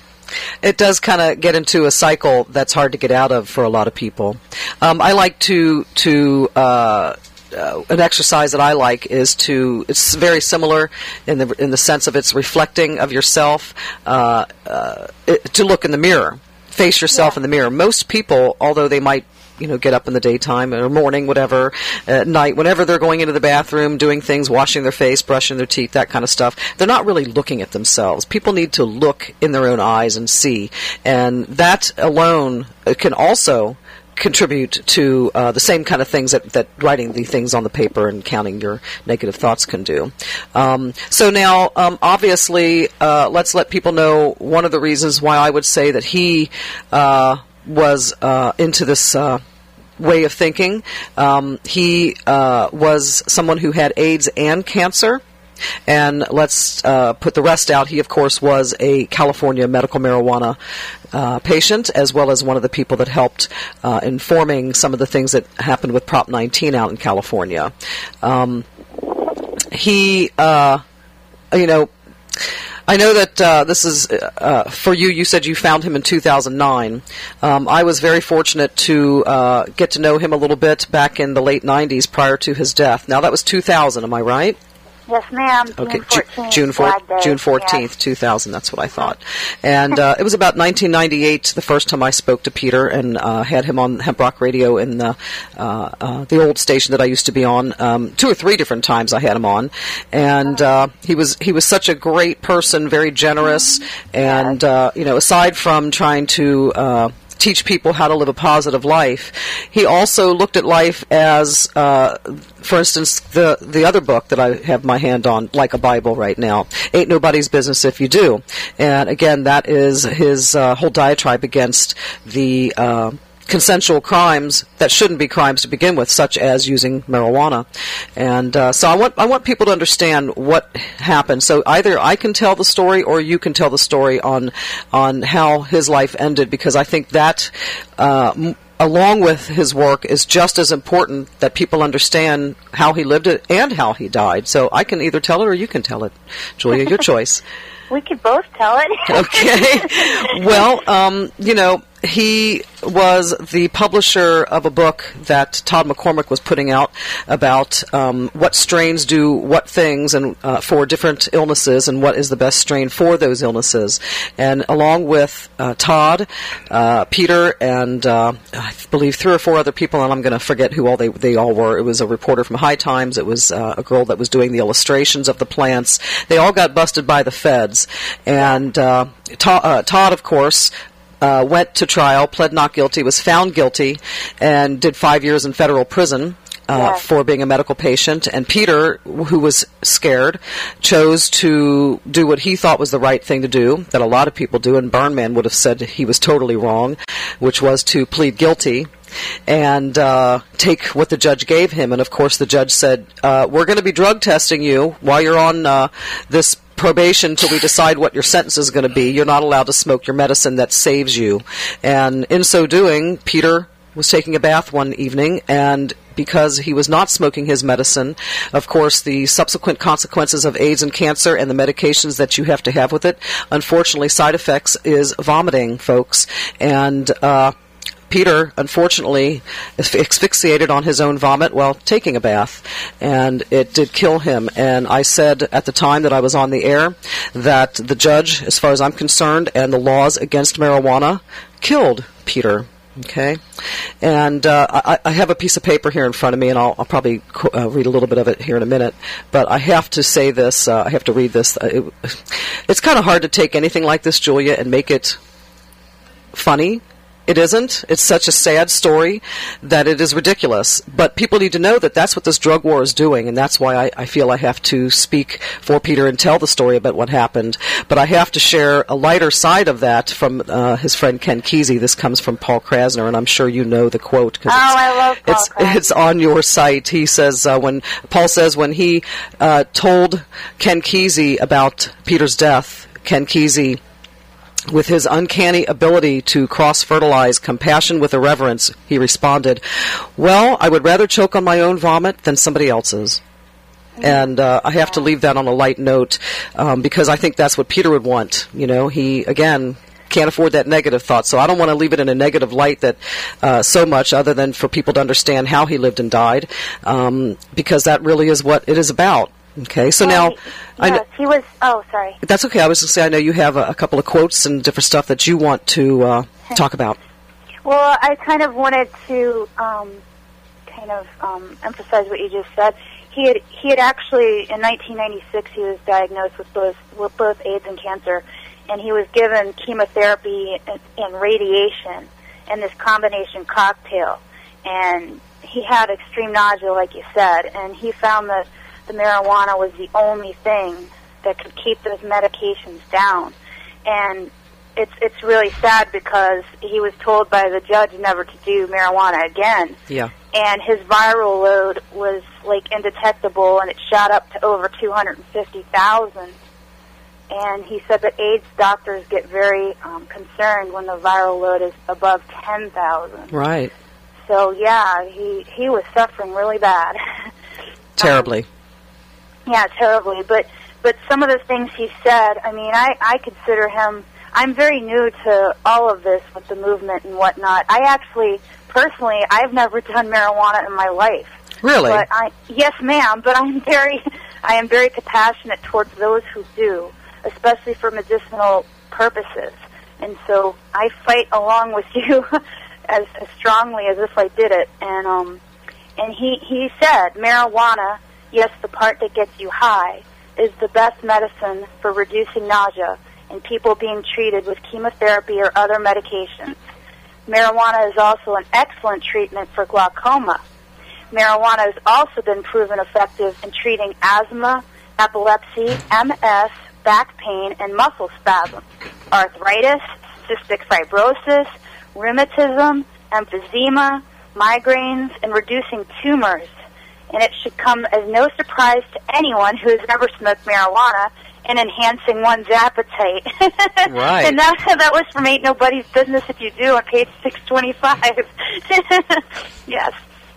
It does kind of get into a cycle that's hard to get out of for a lot of people. Um, I like to to uh, uh, an exercise that I like is to. It's very similar in the in the sense of it's reflecting of yourself. Uh, uh, it, to look in the mirror, face yourself in the mirror. Most people, although they might, you know, get up in the daytime or morning, whatever, at night, whenever they're going into the bathroom, doing things, washing their face, brushing their teeth, that kind of stuff, they're not really looking at themselves. People need to look in their own eyes and see. And that alone can also contribute to uh, the same kind of things that, that writing the things on the paper and counting your negative thoughts can do. Um, so now, um, obviously, uh, let's let people know one of the reasons why I would say that he uh, was uh, into this uh, way of thinking. Um, he uh, was someone who had AIDS and cancer. And let's uh, put the rest out. He, of course, was a California medical marijuana uh, patient, as well as one of the people that helped uh, informing some of the things that happened with Prop nineteen out in California. Um, he, uh, you know, I know that uh, this is, uh, for you, you said you found him in two thousand nine. Um, I was very fortunate to uh, get to know him a little bit back in the late nineties prior to his death. Now, that was two thousand, am I right? Yes, ma'am. June Okay, fourteenth. June Flag Day. June fourteenth, two thousand. That's what I thought. And uh, it was about nineteen ninety-eight the first time I spoke to Peter and uh, had him on Hemp Rock Radio in the uh, uh, the old station that I used to be on. Um, two or three different times I had him on, and uh, he was he was such a great person, very generous, and uh, you know, aside from trying to uh, teach people how to live a positive life, he also looked at life as, uh, for instance, the the other book that I have my hand on, like a Bible right now, Ain't Nobody's Business If You Do. And again, that is his uh, whole diatribe against the uh, consensual crimes that shouldn't be crimes to begin with, such as using marijuana. And uh, so I want I want people to understand what happened. So either I can tell the story or you can tell the story on on how his life ended, because I think that uh, m- along with his work is just as important that people understand how he lived it and how he died. So I can either tell it or you can tell it. Julia, your choice. We could both tell it. Okay. Well, um, you know, he was the publisher of a book that Todd McCormick was putting out about um, what strains do what things and uh, for different illnesses, and what is the best strain for those illnesses. And along with uh, Todd, uh, Peter, and uh, I believe three or four other people, and I'm going to forget who all they they all were. It was a reporter from High Times. It was uh, a girl that was doing the illustrations of the plants. They all got busted by the feds. And uh, Todd, uh, Todd, of course, Uh, went to trial, pled not guilty, was found guilty, and did five years in federal prison uh, Yes. for being a medical patient. And Peter, who was scared, chose to do what he thought was the right thing to do, that a lot of people do, and Burnman would have said he was totally wrong, which was to plead guilty and uh, take what the judge gave him. And, of course, the judge said, uh, we're going to be drug testing you while you're on uh, this probation until we decide what your sentence is going to be. You're not allowed to smoke your medicine that saves you. And in so doing, Peter was taking a bath one evening, and because he was not smoking his medicine, of course, the subsequent consequences of AIDS and cancer and the medications that you have to have with it, unfortunately, side effects is vomiting, folks. And uh Peter, unfortunately, asphyxiated on his own vomit while taking a bath, and it did kill him. And I said at the time that I was on the air that the judge, as far as I'm concerned, and the laws against marijuana killed Peter. Okay? And uh, I, I have a piece of paper here in front of me, and I'll, I'll probably co- uh, read a little bit of it here in a minute. But I have to say this, uh, I have to read this. Uh, it, it's kind of hard to take anything like this, Julia, and make it funny. It isn't. It's such a sad story that it is ridiculous. But people need to know that that's what this drug war is doing, and that's why I, I feel I have to speak for Peter and tell the story about what happened. But I have to share a lighter side of that from uh, his friend Ken Kesey. This comes from Paul Krasner, and I'm sure you know the quote. Oh, I love Paul it's, Krasner. It's on your site. He says, uh, when Paul says when he uh, told Ken Kesey about Peter's death, Ken Kesey, with his uncanny ability to cross-fertilize compassion with irreverence, he responded, well, I would rather choke on my own vomit than somebody else's. And uh, I have to leave that on a light note um, because I think that's what Peter would want. You know, he, again, can't afford that negative thought. So I don't want to leave it in a negative light that uh, so much, other than for people to understand how he lived and died, um, because that really is what it is about. Okay, so Well, now... he- I Yes, kn- he was. Oh, sorry. That's okay. I was going to say, I know you have a, a couple of quotes and different stuff that you want to uh, talk about. Well, I kind of wanted to um, kind of um, emphasize what you just said. He had he had actually in nineteen ninety-six he was diagnosed with both with both AIDS and cancer, and he was given chemotherapy and, and radiation. in this combination cocktail. And he had extreme nausea, like you said, and he found that the marijuana was the only thing that could keep those medications down. And it's it's really sad because he was told by the judge never to do marijuana again. Yeah. And his viral load was like indetectable, and it shot up to over two hundred fifty thousand. And he said that AIDS doctors get very um, concerned when the viral load is above ten thousand. Right. So yeah, he he was suffering really bad. Terribly. Um, yeah, terribly. But but some of the things he said, I mean, I I consider him. I'm very new to all of this with the movement and whatnot. I actually, personally, I've never done marijuana in my life. Really? But I, yes, ma'am. But I'm very, I am very compassionate towards those who do, especially for medicinal purposes. And so I fight along with you as, as strongly as if I did it. And um, and he he said marijuana, yes, the part that gets you high, is the best medicine for reducing nausea in people being treated with chemotherapy or other medications. Marijuana is also an excellent treatment for glaucoma. Marijuana has also been proven effective in treating asthma, epilepsy, M S, back pain, and muscle spasms, arthritis, cystic fibrosis, rheumatism, emphysema, migraines, and reducing tumors. And it should come as no surprise to anyone who has never smoked marijuana in enhancing one's appetite. Right. And that, that was from Ain't Nobody's Business If You Do on page six twenty-five. Yes.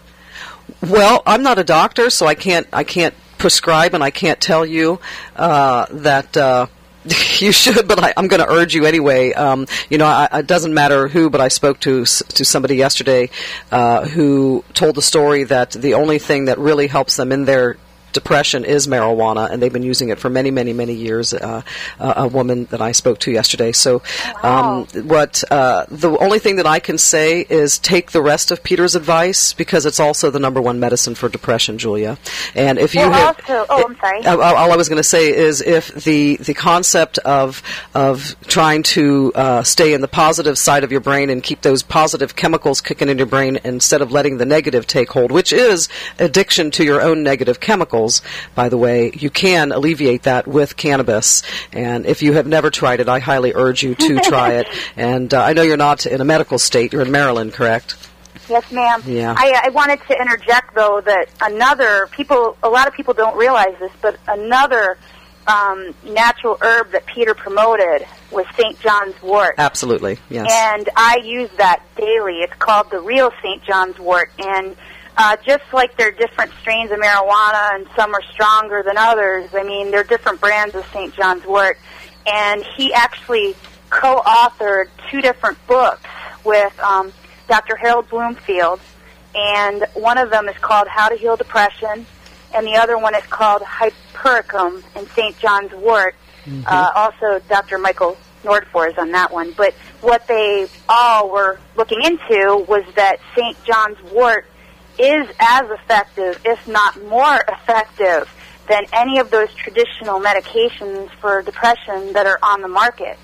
Well, I'm not a doctor, so I can't I can't prescribe, and I can't tell you uh, that uh, you should, but I, I'm going to urge you anyway. Um, you know, I, it doesn't matter who, but I spoke to to somebody yesterday uh, who told the story that the only thing that really helps them in their depression is marijuana, and they've been using it for many, many, many years. Uh, uh, a woman that I spoke to yesterday. So, um, what uh, the only thing that I can say is take the rest of Peter's advice, because it's also the number one medicine for depression, Julia. And if you well, have, also, oh, I'm sorry. Uh, all I was going to say is if the the concept of of trying to uh, stay in the positive side of your brain and keep those positive chemicals kicking in your brain instead of letting the negative take hold, which is addiction to your own negative chemicals. By the way, you can alleviate that with cannabis. And if you have never tried it, I highly urge you to try it. And uh, I know you're not in a medical state. You're in Maryland, correct? Yes, ma'am. Yeah. I, I wanted to interject, though, that another people, a lot of people don't realize this, but another um, natural herb that Peter promoted was Saint John's wort. Absolutely, yes. And I use that daily. It's called the real Saint John's wort. And Uh, just like there are different strains of marijuana and some are stronger than others, I mean, there are different brands of Saint John's wort. And he actually co-authored two different books with um, Doctor Harold Bloomfield. And one of them is called How to Heal Depression, and the other one is called Hypericum and Saint John's wort. Mm-hmm. Uh, also, Doctor Michael Nordfor is on that one. But what they all were looking into was that Saint John's wort is as effective, if not more effective, than any of those traditional medications for depression that are on the market.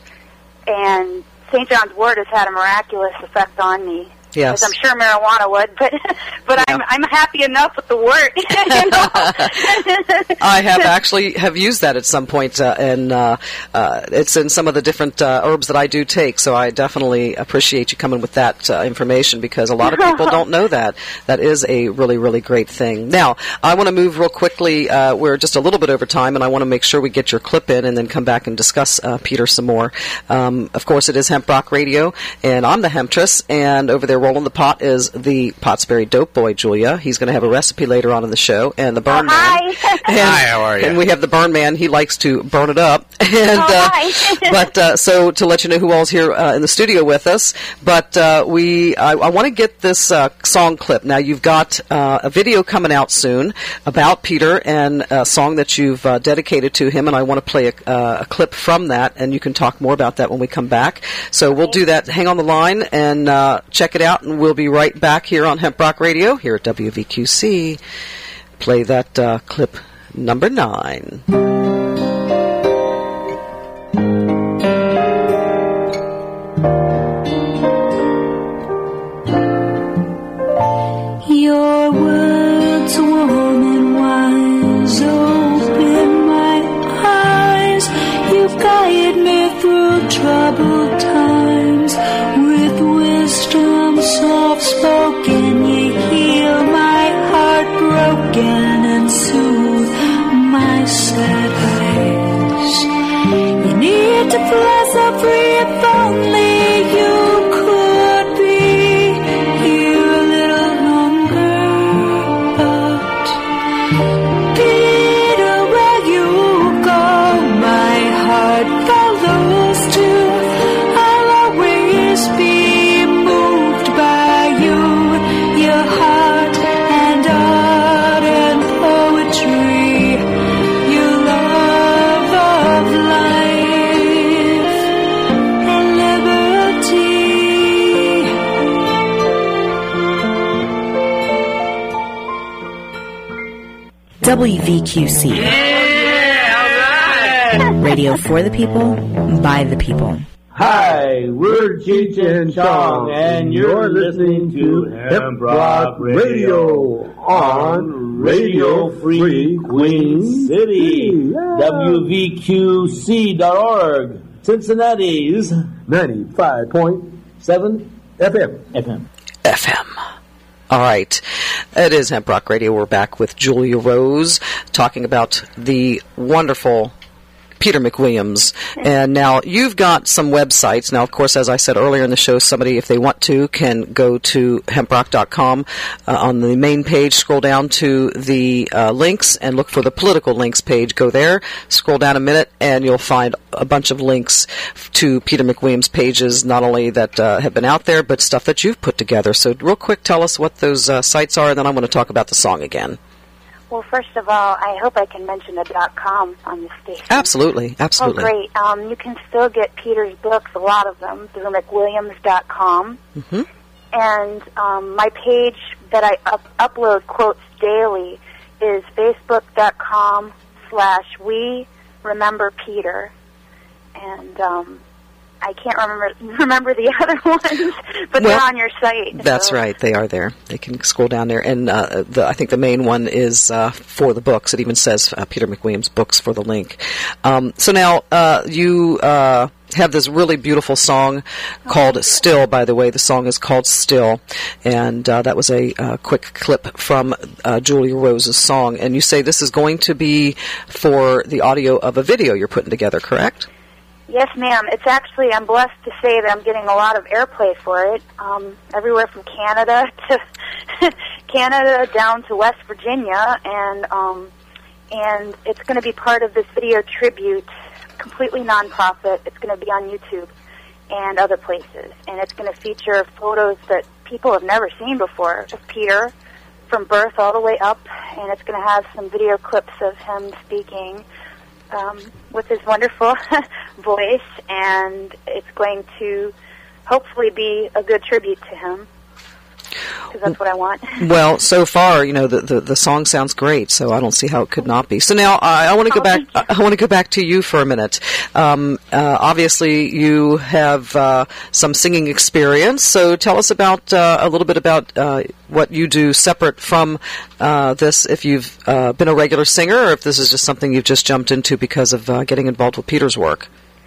And Saint John's wort has had a miraculous effect on me. Yes. As I'm sure marijuana would, but but yeah. I'm I'm happy enough with the wort. You know? I have actually have used that at some point, uh, and uh, uh, it's in some of the different uh, herbs that I do take. So I definitely appreciate you coming with that uh, information, because a lot of people don't know that. That is a really really great thing. Now I want to move real quickly. Uh, we're just a little bit over time, and I want to make sure we get your clip in, and then come back and discuss uh, Peter some more. Um, of course, it is Hemp Rock Radio, and I'm the Hemptress, and over there rolling the pot is the Pottsbury Dope Boy, Julia. He's going to have a recipe later on in the show. And the Burn oh, hi. Man. Hi, and, how are you? And we have the Burn Man. He likes to burn it up. And, oh, uh, hi. but uh, so to let you know who all's here uh, in the studio with us. But uh, we, I, I want to get this uh, song clip. Now you've got uh, a video coming out soon about Peter and a song that you've uh, dedicated to him, and I want to play a, uh, a clip from that, and you can talk more about that when we come back. So we'll do that. Hang on the line and uh, check it out, and we'll be right back here on Hemp Rock Radio here at W V Q C. Play that uh, clip number nine. to fly so free if only you could be here a little longer. But Peter, where you go, my heart follows too. I'll always be moved by you, your heart and art and poetry, your love of life and liberty. W V Q C. Radio for the people, by the people. Hi, we're Cheech and Chong, and you're listening to Hemp Rock Radio on Radio Free Queen City, W V Q C dot org, Cincinnati's ninety-five point seven F M. F M. F M. All right. It is Hemp Rock Radio. We're back with Julia Rose talking about the wonderful Peter McWilliams. And now you've got some websites. Now, of course, as I said earlier in the show, somebody, if they want to, can go to hemp rock dot com. Uh, on the main page, scroll down to the uh, links and look for the political links page. Go there, scroll down a minute, and you'll find a bunch of links to Peter McWilliams pages, not only that uh, have been out there, but stuff that you've put together. So real quick, tell us what those uh, sites are, and then I'm going to talk about the song again. Well, first of all, I hope I can mention a .com on this station. Absolutely, absolutely. Oh, great. Um, you can still get Peter's books, a lot of them, through McWilliams dot com. Mm-hmm. And um, my page that I up- upload quotes daily is facebook dot com slash we remember Peter. And um, I can't remember remember the other ones, but well, they're on your site. That's so. right. They are there. They can scroll down there. And uh, the, I think the main one is uh, for the books. It even says uh, Peter McWilliams Books for the link. Um, so now uh, you uh, have this really beautiful song called oh, Still, by the way. The song is called Still. And uh, that was a uh, quick clip from uh, Julia Rose's song. And you say this is going to be for the audio of a video you're putting together, correct? Yes, ma'am. It's actually, I'm blessed to say that I'm getting a lot of airplay for it, um, everywhere from Canada to Canada down to West Virginia, and um, and it's going to be part of this video tribute, completely nonprofit. It's going to be on YouTube and other places, and it's going to feature photos that people have never seen before of Peter from birth all the way up, and it's going to have some video clips of him speaking Um, with his wonderful voice, and it's going to hopefully be a good tribute to him, because that's what I want. Well, so far, you know, the, the the song sounds great, so I don't see how it could not be. So now I, I want to go oh, back. I want to go back to you for a minute. Um, uh, obviously, you have uh, some singing experience, so tell us about uh, a little bit about uh, what you do separate from uh, this. If you've uh, been a regular singer, or if this is just something you've just jumped into because of uh, getting involved with Peter's work.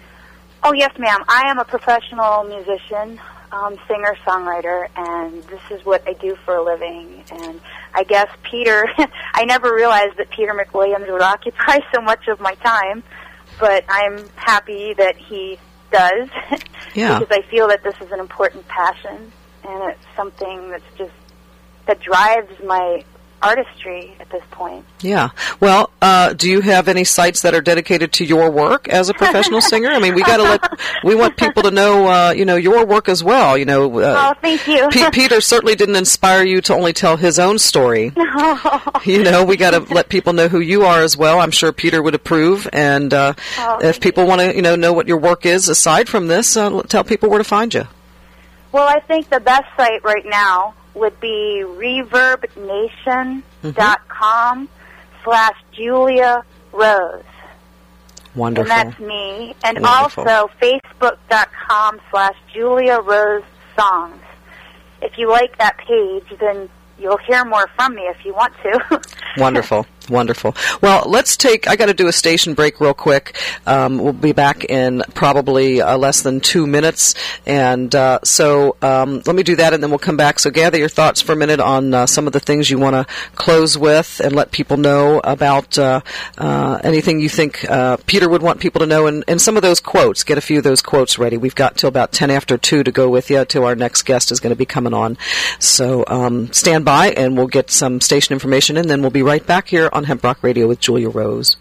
Oh, yes, ma'am. I am a professional musician. Um, singer, songwriter, and this is what I do for a living. And I guess Peter, I never realized that Peter McWilliams would occupy so much of my time, but I'm happy that he does, yeah. because I feel that this is an important passion, and it's something that's just, that drives my artistry at this point. Yeah. Well, uh, do you have any sites that are dedicated to your work as a professional singer? I mean, we got to let we want people to know, uh, you know, your work as well. You know. Uh, oh, thank you. P- Peter certainly didn't inspire you to only tell his own story. No. You know, we got to let people know who you are as well. I'm sure Peter would approve. And uh, oh, if people want to, you know, know what your work is aside from this, uh, tell people where to find you. Well, I think the best site right now would be reverb nation dot com slash Julia Rose. Wonderful. And that's me. And Wonderful. also facebook dot com slash Julia Rose Songs. If you like that page, then you'll hear more from me if you want to. Wonderful. Wonderful. Well, let's take, I got to do a station break real quick. Um, we'll be back in probably uh, less than two minutes. And uh, so um, let me do that, and then we'll come back. So gather your thoughts for a minute on uh, some of the things you want to close with, and let people know about uh, uh, anything you think uh, Peter would want people to know, and, and some of those quotes. Get a few of those quotes ready. We've got till about ten after two to go with you, till our next guest is going to be coming on. So um, stand by, and we'll get some station information, and then we'll be right back here on Hemp Rock Radio with Julia Rose.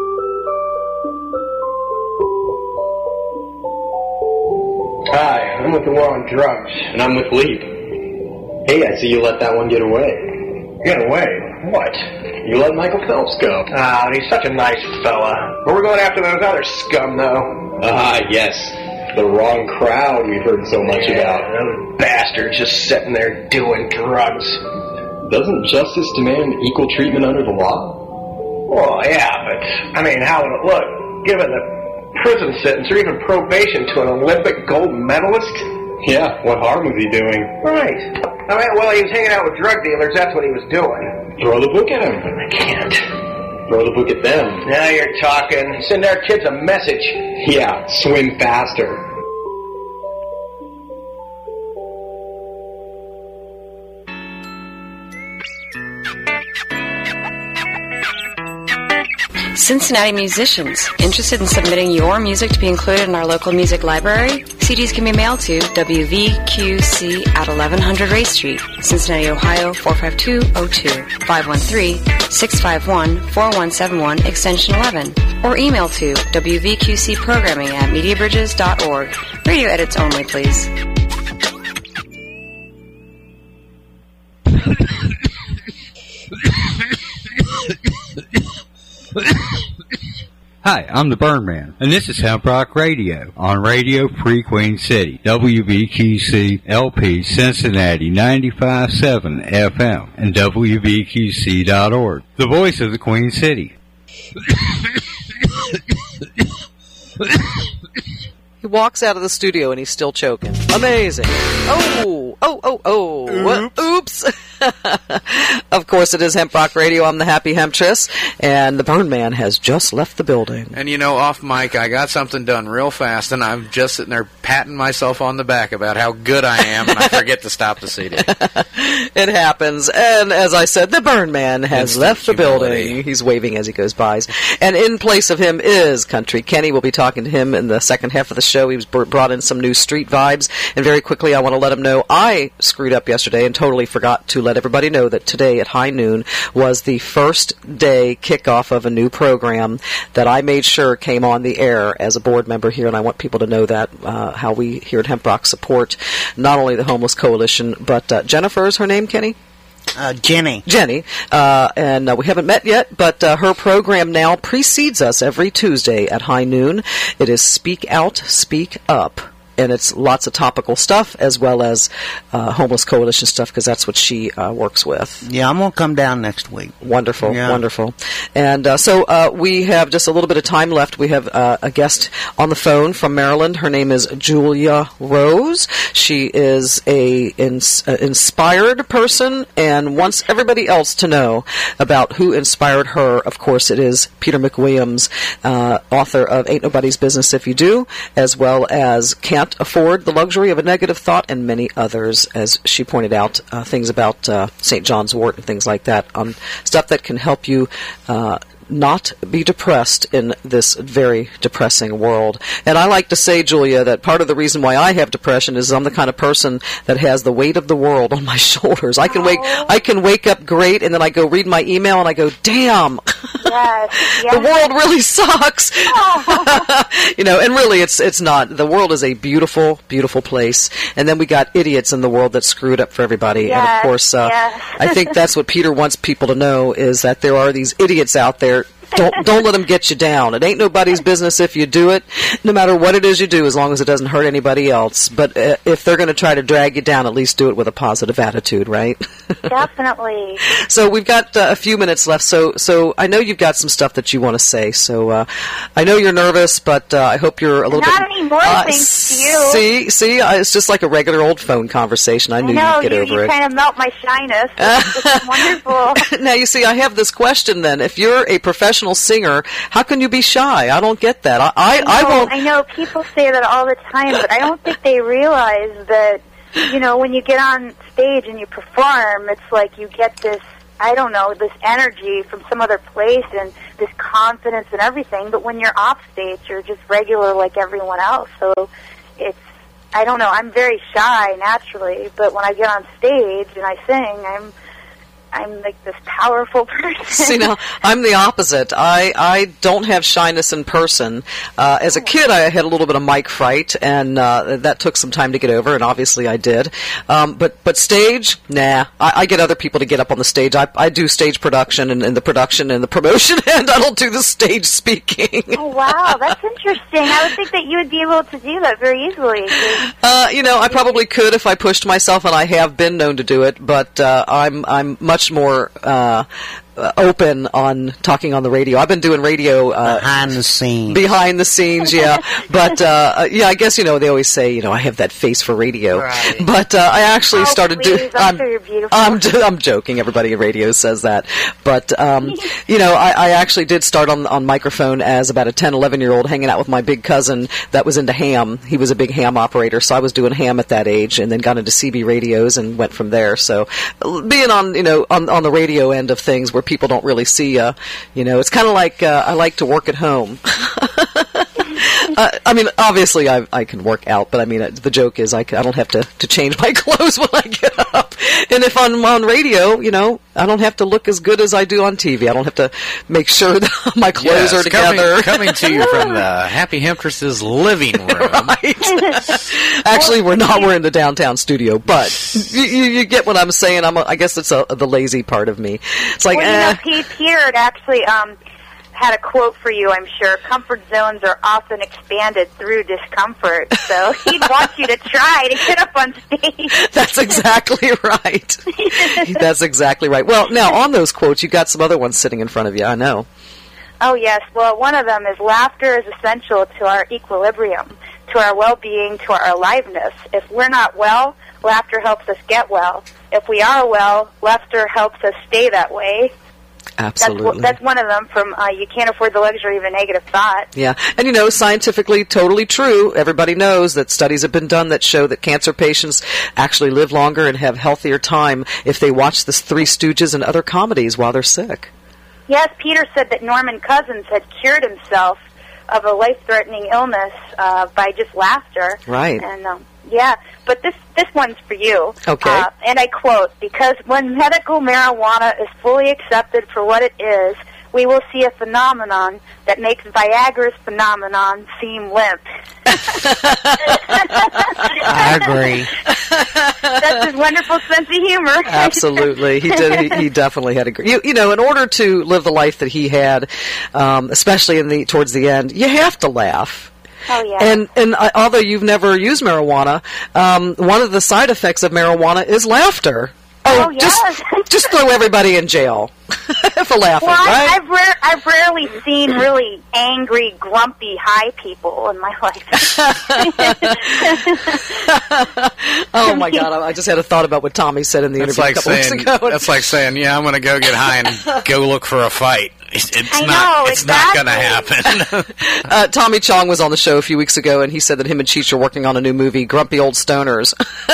Hi, I'm with the War on Drugs. And I'm with Leap. Hey, I see you let that one get away. Get away? What? You let Michael Phelps go. Ah, he's such a nice fella. But we're going after those other scum, though. Ah, yes. The wrong crowd we've heard so much yeah, about. Those bastards just sitting there doing drugs. Doesn't justice demand equal treatment under the law? Well, yeah, but, I mean, how would it look? Given the prison sentence or even probation to an Olympic gold medalist? Yeah, what harm was he doing? Right. I mean, well, he was hanging out with drug dealers, that's what he was doing. Throw the book at him. I can't. Throw the book at them. Now you're talking. Send our kids a message. Yeah, swim faster. Cincinnati musicians, interested in submitting your music to be included in our local music library? C Ds can be mailed to W V Q C at eleven hundred Ray Street, Cincinnati, Ohio four five two oh two, five one three, six five one, four one seven one, extension eleven, or email to W V Q C programming at media bridges dot org. Radio edits only, please. Hi, I'm the Burn Man, and this is Hemp Rock Radio on Radio Free Queen City, W V Q C L P Cincinnati ninety-five point seven F M, and W V Q C dot org, the voice of the Queen City. He walks out of the studio and he's still choking. Amazing. Oh, oh, oh, oh. Oops. Oops. Of course, it is Hemp Rock Radio. I'm the Happy Hemptress, and the Burn Man has just left the building. And, you know, off mic, I got something done real fast, and I'm just sitting there patting myself on the back about how good I am, and I forget to stop the C D. It happens. And as I said, the Burn Man has Instant left the humility. building. He's waving as he goes by. And in place of him is Country Kenny. We'll be talking to him in the second half of the show. He was brought in some new street vibes. And very quickly, I want to let him know I screwed up yesterday and totally forgot to let everybody know that today at high noon was the first day kickoff of a new program that I made sure came on the air as a board member here, and I want people to know that, uh, how we here at Hemp Rock support not only the Homeless Coalition, but uh, Jennifer is her name, Kenny? Uh, Jenny. Jenny. Uh, and uh, we haven't met yet, but uh, her program now precedes us every Tuesday at high noon. It is Speak Out, Speak Up. And it's lots of topical stuff as well as uh, Homeless Coalition stuff, because that's what she uh, works with. Yeah, I'm going to come down next week. Wonderful, yeah. wonderful. And uh, so uh, we have just a little bit of time left. We have uh, a guest on the phone from Maryland. Her name is Julia Rose. She is a ins- uh, inspired person and wants everybody else to know about who inspired her. Of course, it is Peter McWilliams, uh, author of Ain't Nobody's Business If You Do, as well as Can't Afford the Luxury of a Negative Thought, and many others, as she pointed out, uh, things about uh, Saint John's wort and things like that, um, stuff that can help you uh, not be depressed in this very depressing world. And I like to say, Julia, that part of the reason why I have depression is I'm the kind of person that has the weight of the world on my shoulders. I can wake I can wake up great, and then I go read my email and I go, damn, yes, yes. the world really sucks. You know, and really it's it's not. The world is a beautiful, beautiful place. And then we got idiots in the world that screw it up for everybody. Yes, and of course, uh, yes. I think that's what Peter wants people to know, is that there are these idiots out there don't don't let them get you down. It ain't nobody's business if you do it, no matter what it is you do, as long as it doesn't hurt anybody else. But uh, if they're going to try to drag you down, at least do it with a positive attitude, right? Definitely. So we've got uh, a few minutes left. So so I know you've got some stuff that you want to say. So uh, I know you're nervous, but uh, I hope you're a little Not bit. anymore, uh, thanks to you. See, see, uh, it's just like a regular old phone conversation. I knew I know, you'd get you, over you it. kind of melt my shyness. It's, it's wonderful. Now, you see, I have this question then. If you're a professional singer, how can you be shy? I don't get that. I, I, I, know, won't. I know people say that all the time, but I don't think they realize that, you know, when you get on stage and you perform, it's like you get this, I don't know, this energy from some other place and this confidence and everything. But when you're off stage, you're just regular like everyone else. So it's, I don't know, I'm very shy naturally, but when I get on stage and I sing, I'm I'm like this powerful person. See, now, I'm the opposite. I, I don't have shyness in person. Uh, as a kid, I had a little bit of mic fright, and uh, that took some time to get over, and obviously I did. Um, but, but stage, nah. I, I get other people to get up on the stage. I, I do stage production and, and the production and the promotion, and I don't do the stage speaking. Oh, wow, that's interesting. I would think that you would be able to do that very easily. Uh, you know, I probably could if I pushed myself, and I have been known to do it, but uh, I'm I'm much more uh, uh, open on talking on the radio. I've been doing radio uh, behind the scenes. Behind the scenes, yeah. But uh, yeah, I guess you know they always say you know I have that face for radio. Right. But uh, I actually oh, started doing. I'm, I'm sure you're beautiful. I'm I'm joking. Everybody in radio says that, but um, you know I, I actually did start on on microphone as about a ten, eleven year old, hanging out with my big cousin that was into ham. He was a big ham operator, so I was doing ham at that age, and then got into C B radios and went from there. So being on you know on on the radio end of things where people don't really see you, you know, it's kind of like uh, I like to work at home. Uh, I mean, obviously, I, I can work out, but I mean, uh, the joke is I, c- I don't have to, to change my clothes when I get up. And if I'm on radio, you know, I don't have to look as good as I do on T V. I don't have to make sure that my clothes Yes, are together. Coming, coming to you from the Happy Hempress's living room. Right. Actually, we're not. We're in the downtown studio, but you, you, you get what I'm saying. I'm. A, I guess it's a, the lazy part of me. It's like, well, eh. you know, Pete, Peter had actually um, had a quote for you, I'm sure. Comfort zones are often expanded through discomfort. So he'd want you to try to get up on stage. That's exactly right. That's exactly right. Well, now, on those quotes, you got some other ones sitting in front of you, I know. Oh, yes. Well, one of them is laughter is essential to our equilibrium, to our well-being, to our aliveness. If we're not well, laughter helps us get well. If we are well, laughter helps us stay that way. Absolutely. That's, that's one of them from uh, You Can't Afford the Luxury of a Negative Thought. Yeah, and you know, scientifically totally true. Everybody knows that studies have been done that show that cancer patients actually live longer and have healthier time if they watch the Three Stooges and other comedies while they're sick. Yes, Peter said that Norman Cousins had cured himself of a life-threatening illness uh, by just laughter. Right. And um, yeah, but this this one's for you. Okay. Uh, and I quote, because when medical marijuana is fully accepted for what it is, we will see a phenomenon that makes Viagra's phenomenon seem limp. I agree. That's his wonderful sense of humor. Absolutely, he did. He, he definitely had a. gr- You, you know, in order to live the life that he had, um, especially in the towards the end, you have to laugh. Oh, yeah. And and uh, although you've never used marijuana, um, one of the side effects of marijuana is laughter. Oh, Oh, just yes. just throw everybody in jail for laughing, Well, right? I, I've, rare, I've rarely seen really angry, grumpy, high people in my life. Oh my God! I I just had a thought about what Tommy said in the That's interview like a couple saying, weeks ago. that's like saying, yeah, I'm going to go get high and go look for a fight. It's, it's I not. know, it's exactly. not going to happen. Uh, Tommy Chong was on the show a few weeks ago, and he said that him and Cheech are working on a new movie, Grumpy Old Stoners.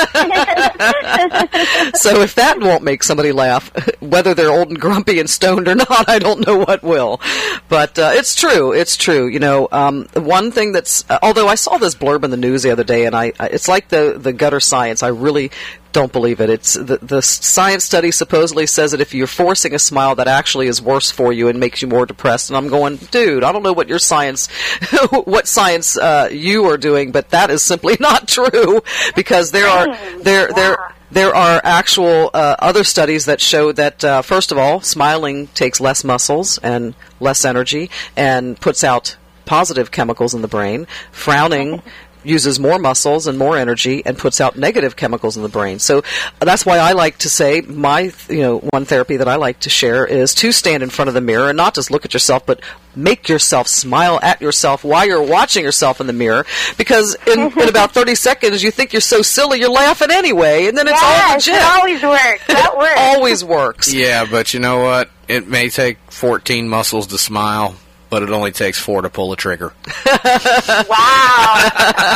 So if that won't make somebody laugh, whether they're old and grumpy and stoned or not, I don't know what will. But uh, it's true. It's true. You know, um, one thing that's, uh, although I saw this blurb in the news the other day, and I, I it's like the, the gutter science. I really don't believe it. It's the, the science study supposedly says that if you're forcing a smile, that actually is worse for you and makes you more depressed. And I'm going, dude, I don't know what your science, what science uh, you are doing, but that is simply not true, because there are there there. there are actual uh, other studies that show that, uh, first of all, smiling takes less muscles and less energy and puts out positive chemicals in the brain. Frowning uses more muscles and more energy and puts out negative chemicals in the brain. So that's why I like to say my, you know, one therapy that I like to share is to stand in front of the mirror and not just look at yourself, but make yourself smile at yourself while you're watching yourself in the mirror. Because in, in about thirty seconds, you think you're so silly, you're laughing anyway, and then it's all Yes, legit. it always works. That works. It always works. Yeah, but you know what? It may take fourteen muscles to smile, but it only takes four to pull a trigger. Wow.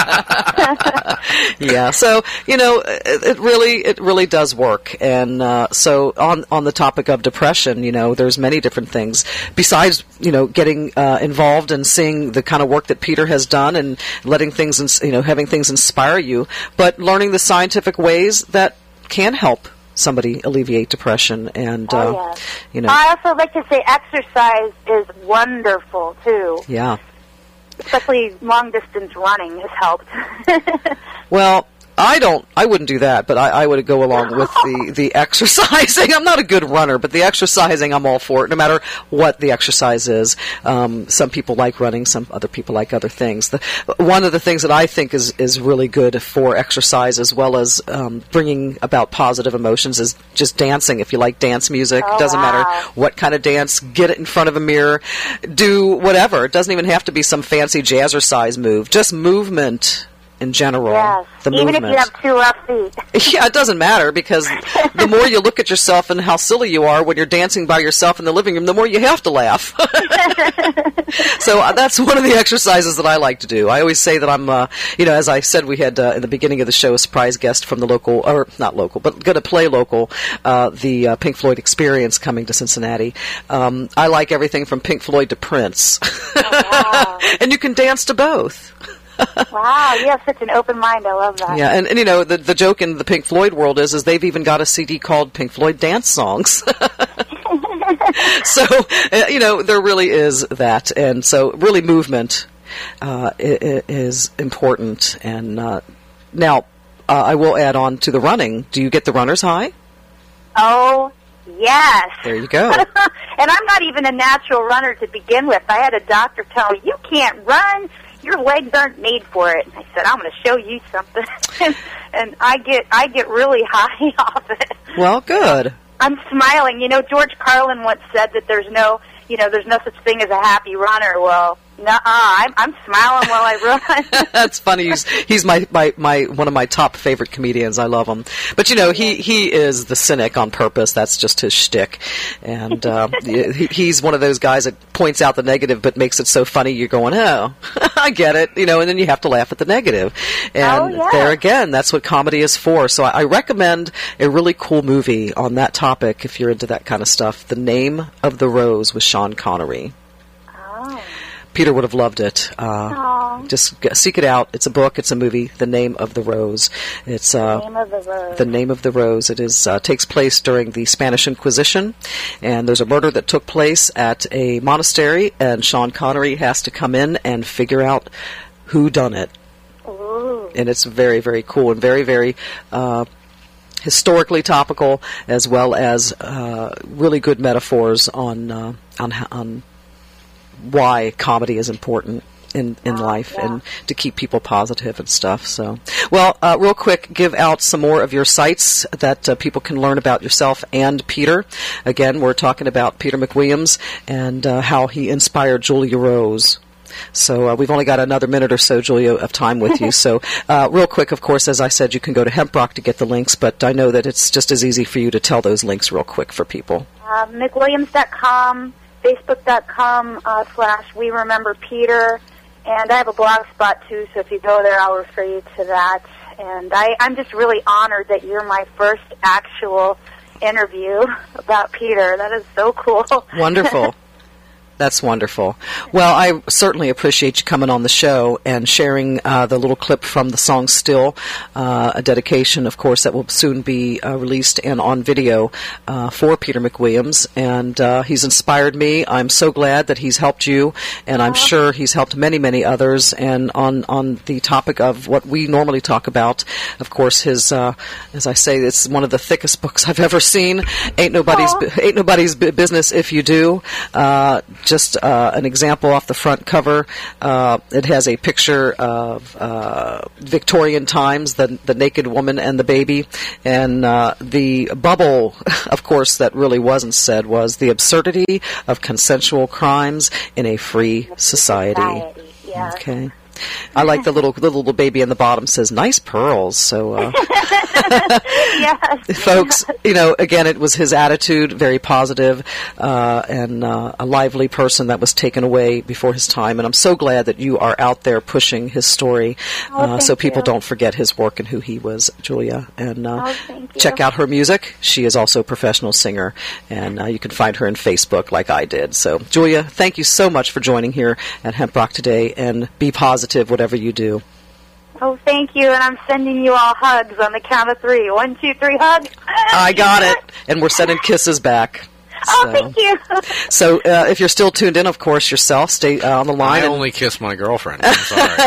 Yeah, so you know, it, it really, it really does work. And uh, so, on on the topic of depression, you know, there's many different things besides, you know, getting uh, involved and seeing the kind of work that Peter has done and letting things, ins- you know, having things inspire you, but learning the scientific ways that can help somebody alleviate depression. And Oh, uh, yes. you know, I also like to say exercise is wonderful, too. yeah. Especially long-distance running has helped. Well, I don't. I wouldn't do that, but I, I would go along with the, the exercising. I'm not a good runner, but the exercising, I'm all for it, no matter what the exercise is. Um, some people like running, some other people like other things. The, one of the things that I think is, is really good for exercise as well as um, bringing about positive emotions is just dancing. If you like dance music, Oh, doesn't wow. matter what kind of dance, get it in front of a mirror, do whatever. It doesn't even have to be some fancy jazzercise move, just movement in general. Yes. The Even movement. if you have two left feet. Yeah, it doesn't matter because the more you look at yourself and how silly you are when you're dancing by yourself in the living room, the more you have to laugh. So uh, that's one of the exercises that I like to do. I always say that I'm, uh, you know, as I said, we had uh, in the beginning of the show a surprise guest from the local, or not local, but going to play local, uh, the uh, Pink Floyd Experience coming to Cincinnati. Um, I like everything from Pink Floyd to Prince. And you can dance to both. Wow, you have such an open mind. I love that. Yeah, and, and you know, the the joke in the Pink Floyd world is is they've even got a C D called Pink Floyd Dance Songs. So, uh, you know, there really is that. And so really movement uh, i- i- is important. And uh, now, uh, I will add on to the running. Do you get the runner's high? Oh, yes. There you go. And I'm not even a natural runner to begin with. I had a doctor tell me, you can't run. Your legs aren't made for it. And I said, I'm going to show you something. And I get I get really high off it. Well, good. I'm smiling. You know, George Carlin once said that there's no, you know, there's no such thing as a happy runner. Well, nuh-uh. I'm, I'm smiling while I run. That's funny. He's he's my, my, my one of my top favorite comedians. I love him. But you know, he, he is the cynic on purpose. That's just his shtick. And uh, he, he's one of those guys that points out the negative, but makes it so funny. You're going, oh, I get it. You know, and then you have to laugh at the negative. And Oh, yeah. there again, that's what comedy is for. So I, I recommend a really cool movie on that topic if you're into that kind of stuff. The Name of the Rose with Sean Connery. Oh. Peter would have loved it. Uh, Aw. just g- seek it out. It's a book. It's a movie. The Name of the Rose. It's uh, Name of the Rose. The Name of the Rose. It is uh, takes place during the Spanish Inquisition, and there's a murder that took place at a monastery, and Sean Connery has to come in and figure out who done it. Ooh. And it's very, very cool and very, very uh, historically topical, as well as uh, really good metaphors on uh, on ho- on why comedy is important in, in life and to keep people positive and stuff. So, well, uh, real quick, give out some more of your sites that uh, people can learn about yourself and Peter. Again, we're talking about Peter McWilliams and uh, how he inspired Julia Rose. So uh, we've only got another minute or so, Julia, of time with you. So uh, real quick, of course, as I said, you can go to HempRock to get the links, but I know that it's just as easy for you to tell those links real quick for people. Uh, McWilliams dot com, Facebook dot com uh, slash We Remember Peter, and I have a blog spot too, so if you go there, I'll refer you to that. And I, I'm just really honored that you're my first actual interview about Peter. That is so cool. Wonderful. That's wonderful. Well, I certainly appreciate you coming on the show and sharing uh, the little clip from the song Still, uh, a dedication, of course, that will soon be uh, released and on video uh, for Peter McWilliams. And uh, he's inspired me. I'm so glad that he's helped you, and I'm sure he's helped many, many others. And on, on the topic of what we normally talk about, of course, his, uh, as I say, it's one of the thickest books I've ever seen. Ain't nobody's, ain't nobody's business if you do. Uh, Just uh, an example off the front cover. Uh, it has a picture of uh, Victorian times, the, the naked woman and the baby. And uh, the bubble, of course, that really wasn't said was the absurdity of consensual crimes in a free society. Society, yeah. Okay. I like the little the little baby in the bottom says nice pearls. So, uh, yes. folks, you know, again, it was his attitude, very positive, uh, and uh, a lively person that was taken away before his time. And I'm so glad that you are out there pushing his story, Oh, uh, thank so people you. don't forget his work and who he was, Julia. And uh, Oh, thank you. check out her music. She is also a professional singer, and uh, you can find her on Facebook like I did. So, Julia, thank you so much for joining here at Hemp Rock today, and be positive whatever you do. Oh, thank you, and I'm sending you all hugs on the count of three. One, two, three, hug. I got it. And we're sending kisses back. Oh, So- thank you. So uh, if you're still tuned in, of course, yourself, stay uh, on the line. I and- only kiss my girlfriend. I'm sorry.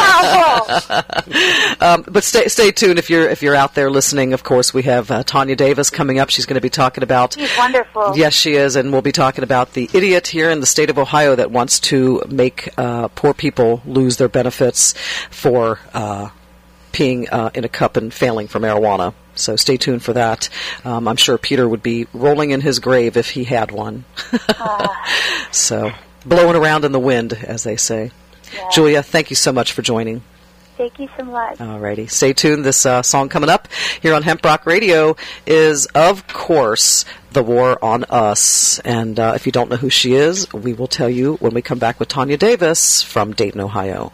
um, but stay stay tuned if you're if you're out there listening. Of course, we have uh, Tanya Davis coming up. She's going to be talking about. She's wonderful. Yes, she is, and we'll be talking about the idiot here in the state of Ohio that wants to make uh, poor people lose their benefits for uh, peeing uh, in a cup and failing for marijuana. So stay tuned for that. Um, I'm sure Peter would be rolling in his grave if he had one. So blowing around in the wind, as they say. Yeah. Julia, thank you so much for joining. Thank you so much. Alrighty. Stay tuned. This uh, song coming up here on Hemp Rock Radio is, of course, The War on Us. And uh, if you don't know who she is, we will tell you when we come back with Tanya Davis from Dayton, Ohio.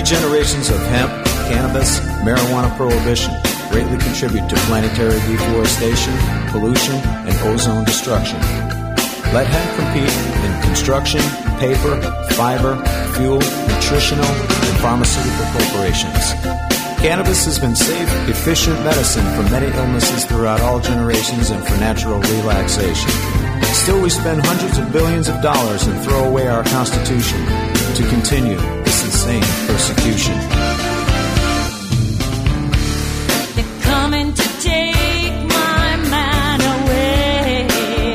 generations of hemp, cannabis, marijuana prohibition greatly contribute to planetary deforestation, pollution, and ozone destruction. Let hemp compete in construction, paper, fiber, fuel, nutritional, and pharmaceutical corporations. Cannabis has been safe, efficient medicine for many illnesses throughout all generations and for natural relaxation. Still, we spend hundreds of billions of dollars and throw away our Constitution to continue this insane persecution. They're coming to take my man away.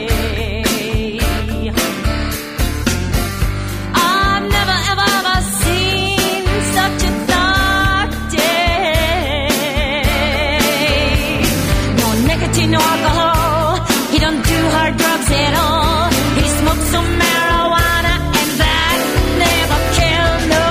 I've never, ever, ever seen such a dark day. No nicotine, no alcohol. He don't do hard drugs at all. He smokes some marijuana, and that never killed no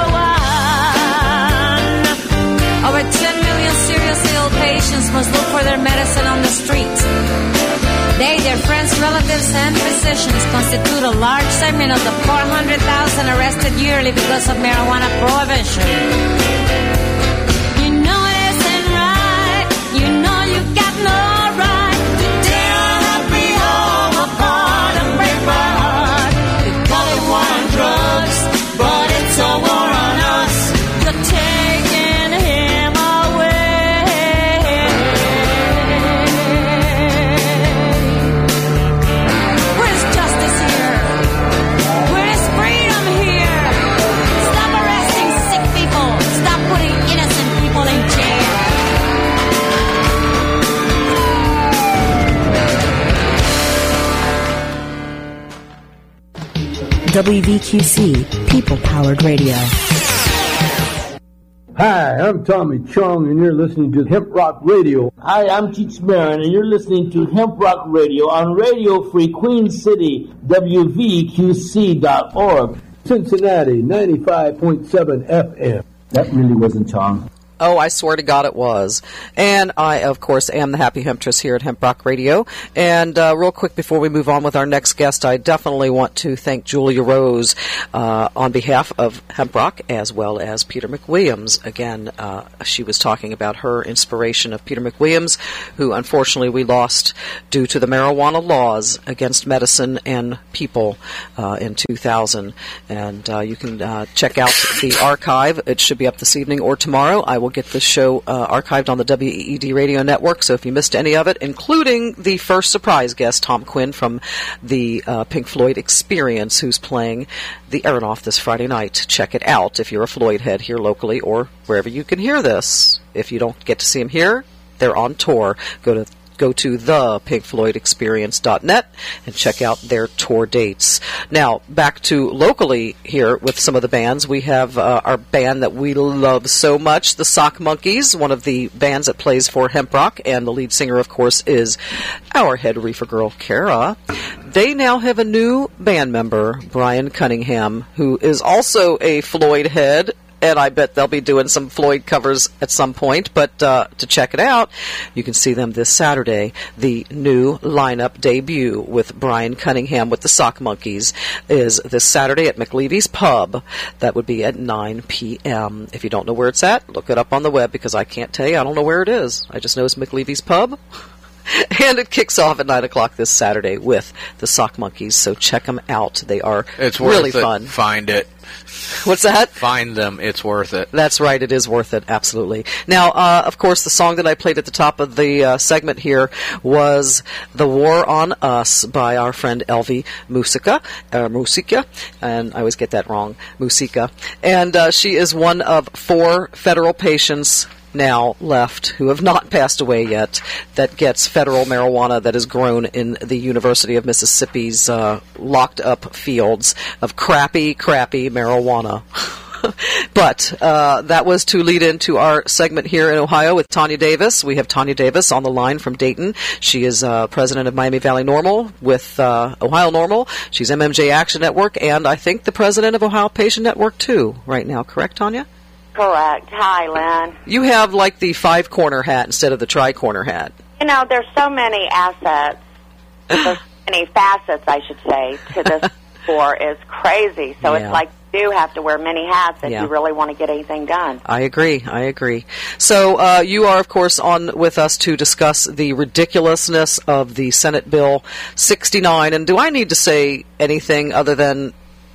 one. Over ten million seriously ill patients must look for their medicine on the street. They, their friends, relatives, and physicians constitute a large segment of the four hundred thousand arrested yearly because of marijuana prohibition. You know it isn't right. You know you got no right to tear a happy home apart and break my heart. You call it war on drugs, but it's a war on us. You're taking him away. Where's justice here? Where is freedom here? Stop arresting sick people. Stop putting innocent people in jail. W V Q C, people-powered radio. Hi, I'm Tommy Chong, and you're listening to Hemp Rock Radio. Hi, I'm Cheech Marin, and you're listening to Hemp Rock Radio on Radio Free Queen City, W V Q C dot org. Cincinnati, ninety-five point seven F M. That really wasn't Chong. Oh, I swear to God it was. And I, of course, am the Happy Hemptress here at Hemp Rock Radio. And uh, real quick before we move on with our next guest, I definitely want to thank Julia Rose uh, on behalf of Hemp Rock as well as Peter McWilliams. Again, uh, she was talking about her inspiration of Peter McWilliams, who unfortunately we lost due to the marijuana laws against medicine and people uh, in two thousand. And uh, you can uh, check out the archive. It should be up this evening or tomorrow. I will get this show uh, archived on the W E E D radio network, so if you missed any of it, including the first surprise guest, Tom Quinn from the uh, Pink Floyd Experience, who's playing the Aronoff this Friday night. Check it out if you're a Floyd head here locally or wherever you can hear this. If you don't get to see them here, they're on tour. Go to Go to the pink floyd experience dot net and check out their tour dates. Now, back to locally here with some of the bands. We have uh, our band that we love so much, the Sock Monkeys, one of the bands that plays for Hemp Rock, and the lead singer, of course, is our head reefer girl, Kara. They now have a new band member, Brian Cunningham, who is also a Floyd head. And I bet they'll be doing some Floyd covers at some point. But uh, to check it out, you can see them this Saturday. The new lineup debut with Brian Cunningham with the Sock Monkeys is this Saturday at McLeavy's Pub. That would be at nine p.m. If you don't know where it's at, look it up on the web, because I can't tell you. I don't know where it is. I just know it's McLeavy's Pub. And it kicks off at nine o'clock this Saturday with the Sock Monkeys, so check them out. They are it's worth really it. fun. Find it. What's that? Find them. It's worth it. That's right. It is worth it. Absolutely. Now, uh, of course, the song that I played at the top of the uh, segment here was The War on Us by our friend Elvie Musica, uh, Musica, and I always get that wrong, Musica. And uh, she is one of four federal patients now left who have not passed away yet that gets federal marijuana that is grown in the University of Mississippi's uh, locked up fields of crappy, crappy marijuana. But uh, that was to lead into our segment here in Ohio with Tanya Davis. We have Tanya Davis on the line from Dayton. She is uh, president of Miami Valley Normal with uh, Ohio Normal. She's M M J Action Network, and I think the president of Ohio Patient Network, too, right now. Correct, Tanya? Correct. Hi, Lynn. You have like the five-corner hat instead of the tri-corner hat. You know, there's so many assets, there's so many facets, I should say, to this for is crazy. So Yeah. it's like you do have to wear many hats if Yeah. you really want to get anything done. I agree. I agree. So uh, you are, of course, on with us to discuss the ridiculousness of the Senate Bill sixty-nine. And do I need to say anything other than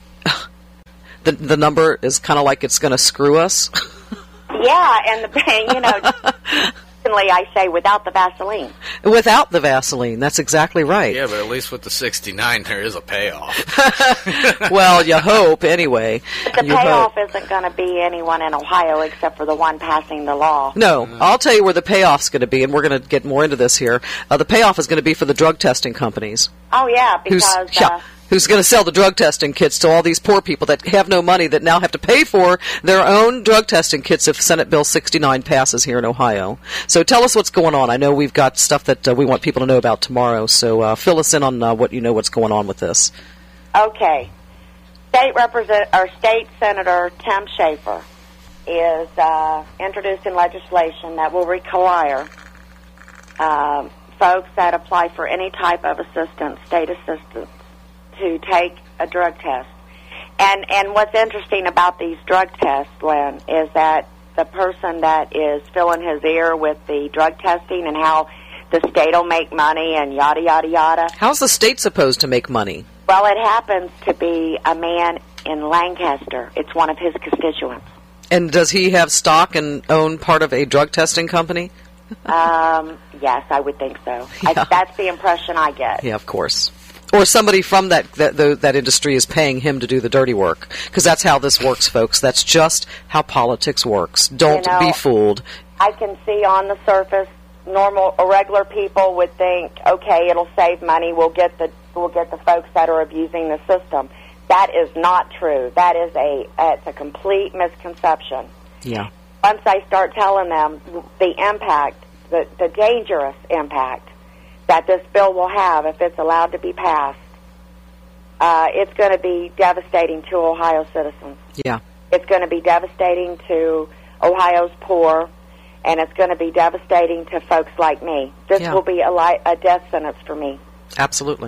the the number is kind of like it's going to screw us? Yeah, and the you know, personally, I say without the Vaseline. Without the Vaseline. That's exactly right. Yeah, but at least with the sixty-nine, there is a payoff. Well, you hope, anyway. But the You payoff hope. isn't going to be anyone in Ohio except for the one passing the law. No, I'll tell you where the payoff's going to be, and we're going to get more into this here. Uh, the payoff is going to be for the drug testing companies. Oh, yeah, Who's, because... yeah, Uh, who's going to sell the drug testing kits to all these poor people that have no money that now have to pay for their own drug testing kits if Senate Bill sixty-nine passes here in Ohio. So tell us what's going on. I know we've got stuff that uh, we want people to know about tomorrow, so uh, fill us in on uh, what you know what's going on with this. Okay. State Represent or State Senator Tim Schafer is uh, introducing legislation that will require um, folks that apply for any type of assistance, state assistance, to take a drug test. And and what's interesting about these drug tests, Lynn, is that the person that is filling his ear with the drug testing and how the state will make money and yada, yada, yada. How's the state supposed to make money? Well, it happens to be a man in Lancaster. It's one of his constituents. And does he have stock and own part of a drug testing company? um, yes, I would think so. Yeah. I, that's the impression I get. Yeah, of course. Or somebody from that that, the, that industry is paying him to do the dirty work. Because that's how this works, folks. That's just how politics works. Don't You know, be fooled. I can see on the surface, normal or regular people would think, okay, it'll save money. We'll get the we'll get the folks that are abusing the system. That is not true. That is a it's a complete misconception. Yeah. Once I start telling them the impact, the, the dangerous impact that this bill will have if it's allowed to be passed, uh, it's going to be devastating to Ohio citizens. Yeah. It's going to be devastating to Ohio's poor, and it's going to be devastating to folks like me. This Yeah. will be a, li- a death sentence for me. Absolutely.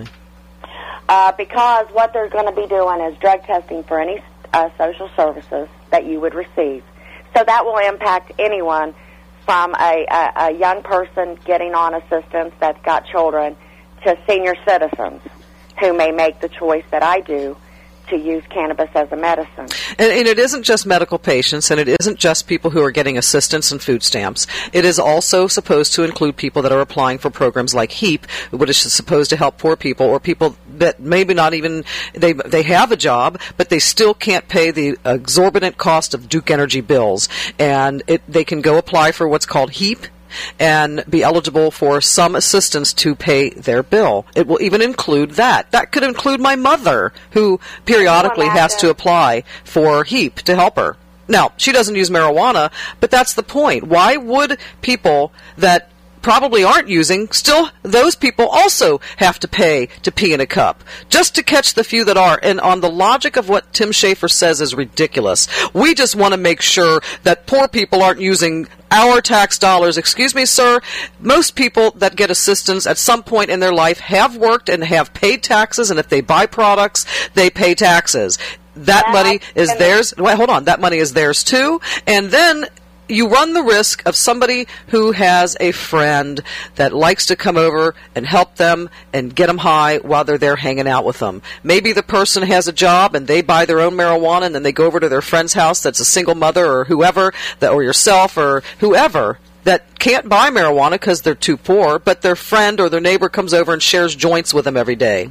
Uh, because what they're going to be doing is drug testing for any uh, social services that you would receive. So that will impact anyone from a, a, a young person getting on assistance that's got children to senior citizens who may make the choice that I do to use cannabis as a medicine. And, and it isn't just medical patients, and it isn't just people who are getting assistance and food stamps. It is also supposed to include people that are applying for programs like HEAP, which is supposed to help poor people, or people that maybe not even, they they have a job, but they still can't pay the exorbitant cost of Duke Energy bills. And it, they can go apply for what's called HEAP, and be eligible for some assistance to pay their bill. It will even include that. That could include my mother, who periodically has to apply for HEAP to help her. Now, she doesn't use marijuana, but that's the point. Why would people that probably aren't using, still those people also have to pay to pee in a cup, just to catch the few that are? And on the logic of what Tim Schafer says is ridiculous. We just want to make sure that poor people aren't using our tax dollars. Excuse me, sir, most people that get assistance at some point in their life have worked and have paid taxes, and if they buy products, they pay taxes. That Yeah, money is and- theirs. Wait, hold on. That money is theirs too. And then you run the risk of somebody who has a friend that likes to come over and help them and get them high while they're there hanging out with them. Maybe the person has a job and they buy their own marijuana, and then they go over to their friend's house that's a single mother or whoever, that, or yourself or whoever, that can't buy marijuana because they're too poor, but their friend or their neighbor comes over and shares joints with them every day.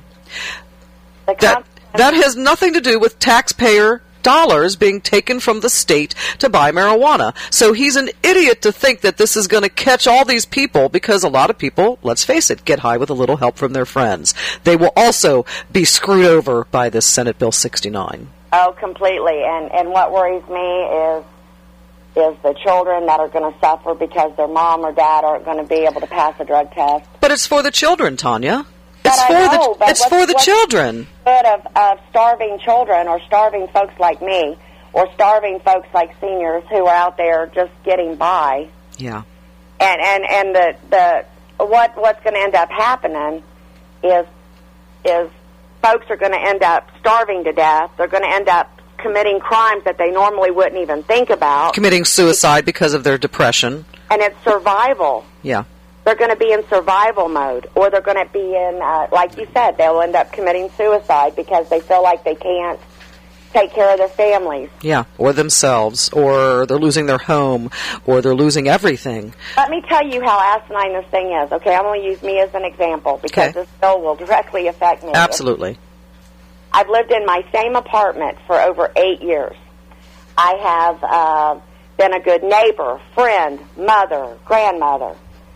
That, that has nothing to do with taxpayer dollars being taken from the state to buy marijuana. So he's an idiot to think that this is going to catch all these people, because a lot of people, let's face it, get high with a little help from their friends. They will also be screwed over by this Senate Bill sixty-nine. Oh, completely. And and what worries me is is the children that are going to suffer because their mom or dad aren't going to be able to pass a drug test. But it's for the children, Tanya. But It's I for know, the but it's what's- for the what's children. Good of, of starving children or starving folks like me or starving folks like seniors who are out there just getting by. Yeah. And and and the the what what's going to end up happening is is folks are going to end up starving to death. They're going to end up committing crimes that they normally wouldn't even think about. Committing suicide because of their depression. And it's survival. Yeah. They're going to be in survival mode, or they're going to be in, uh, like you said, they'll end up committing suicide because they feel like they can't take care of their families. Yeah, or themselves, or they're losing their home, or they're losing everything. Let me tell you how asinine this thing is, okay? I'm going to use me as an example because Okay. this bill will directly affect me. Absolutely. I've lived in my same apartment for over eight years. I have uh, been a good neighbor, friend, mother, grandmother.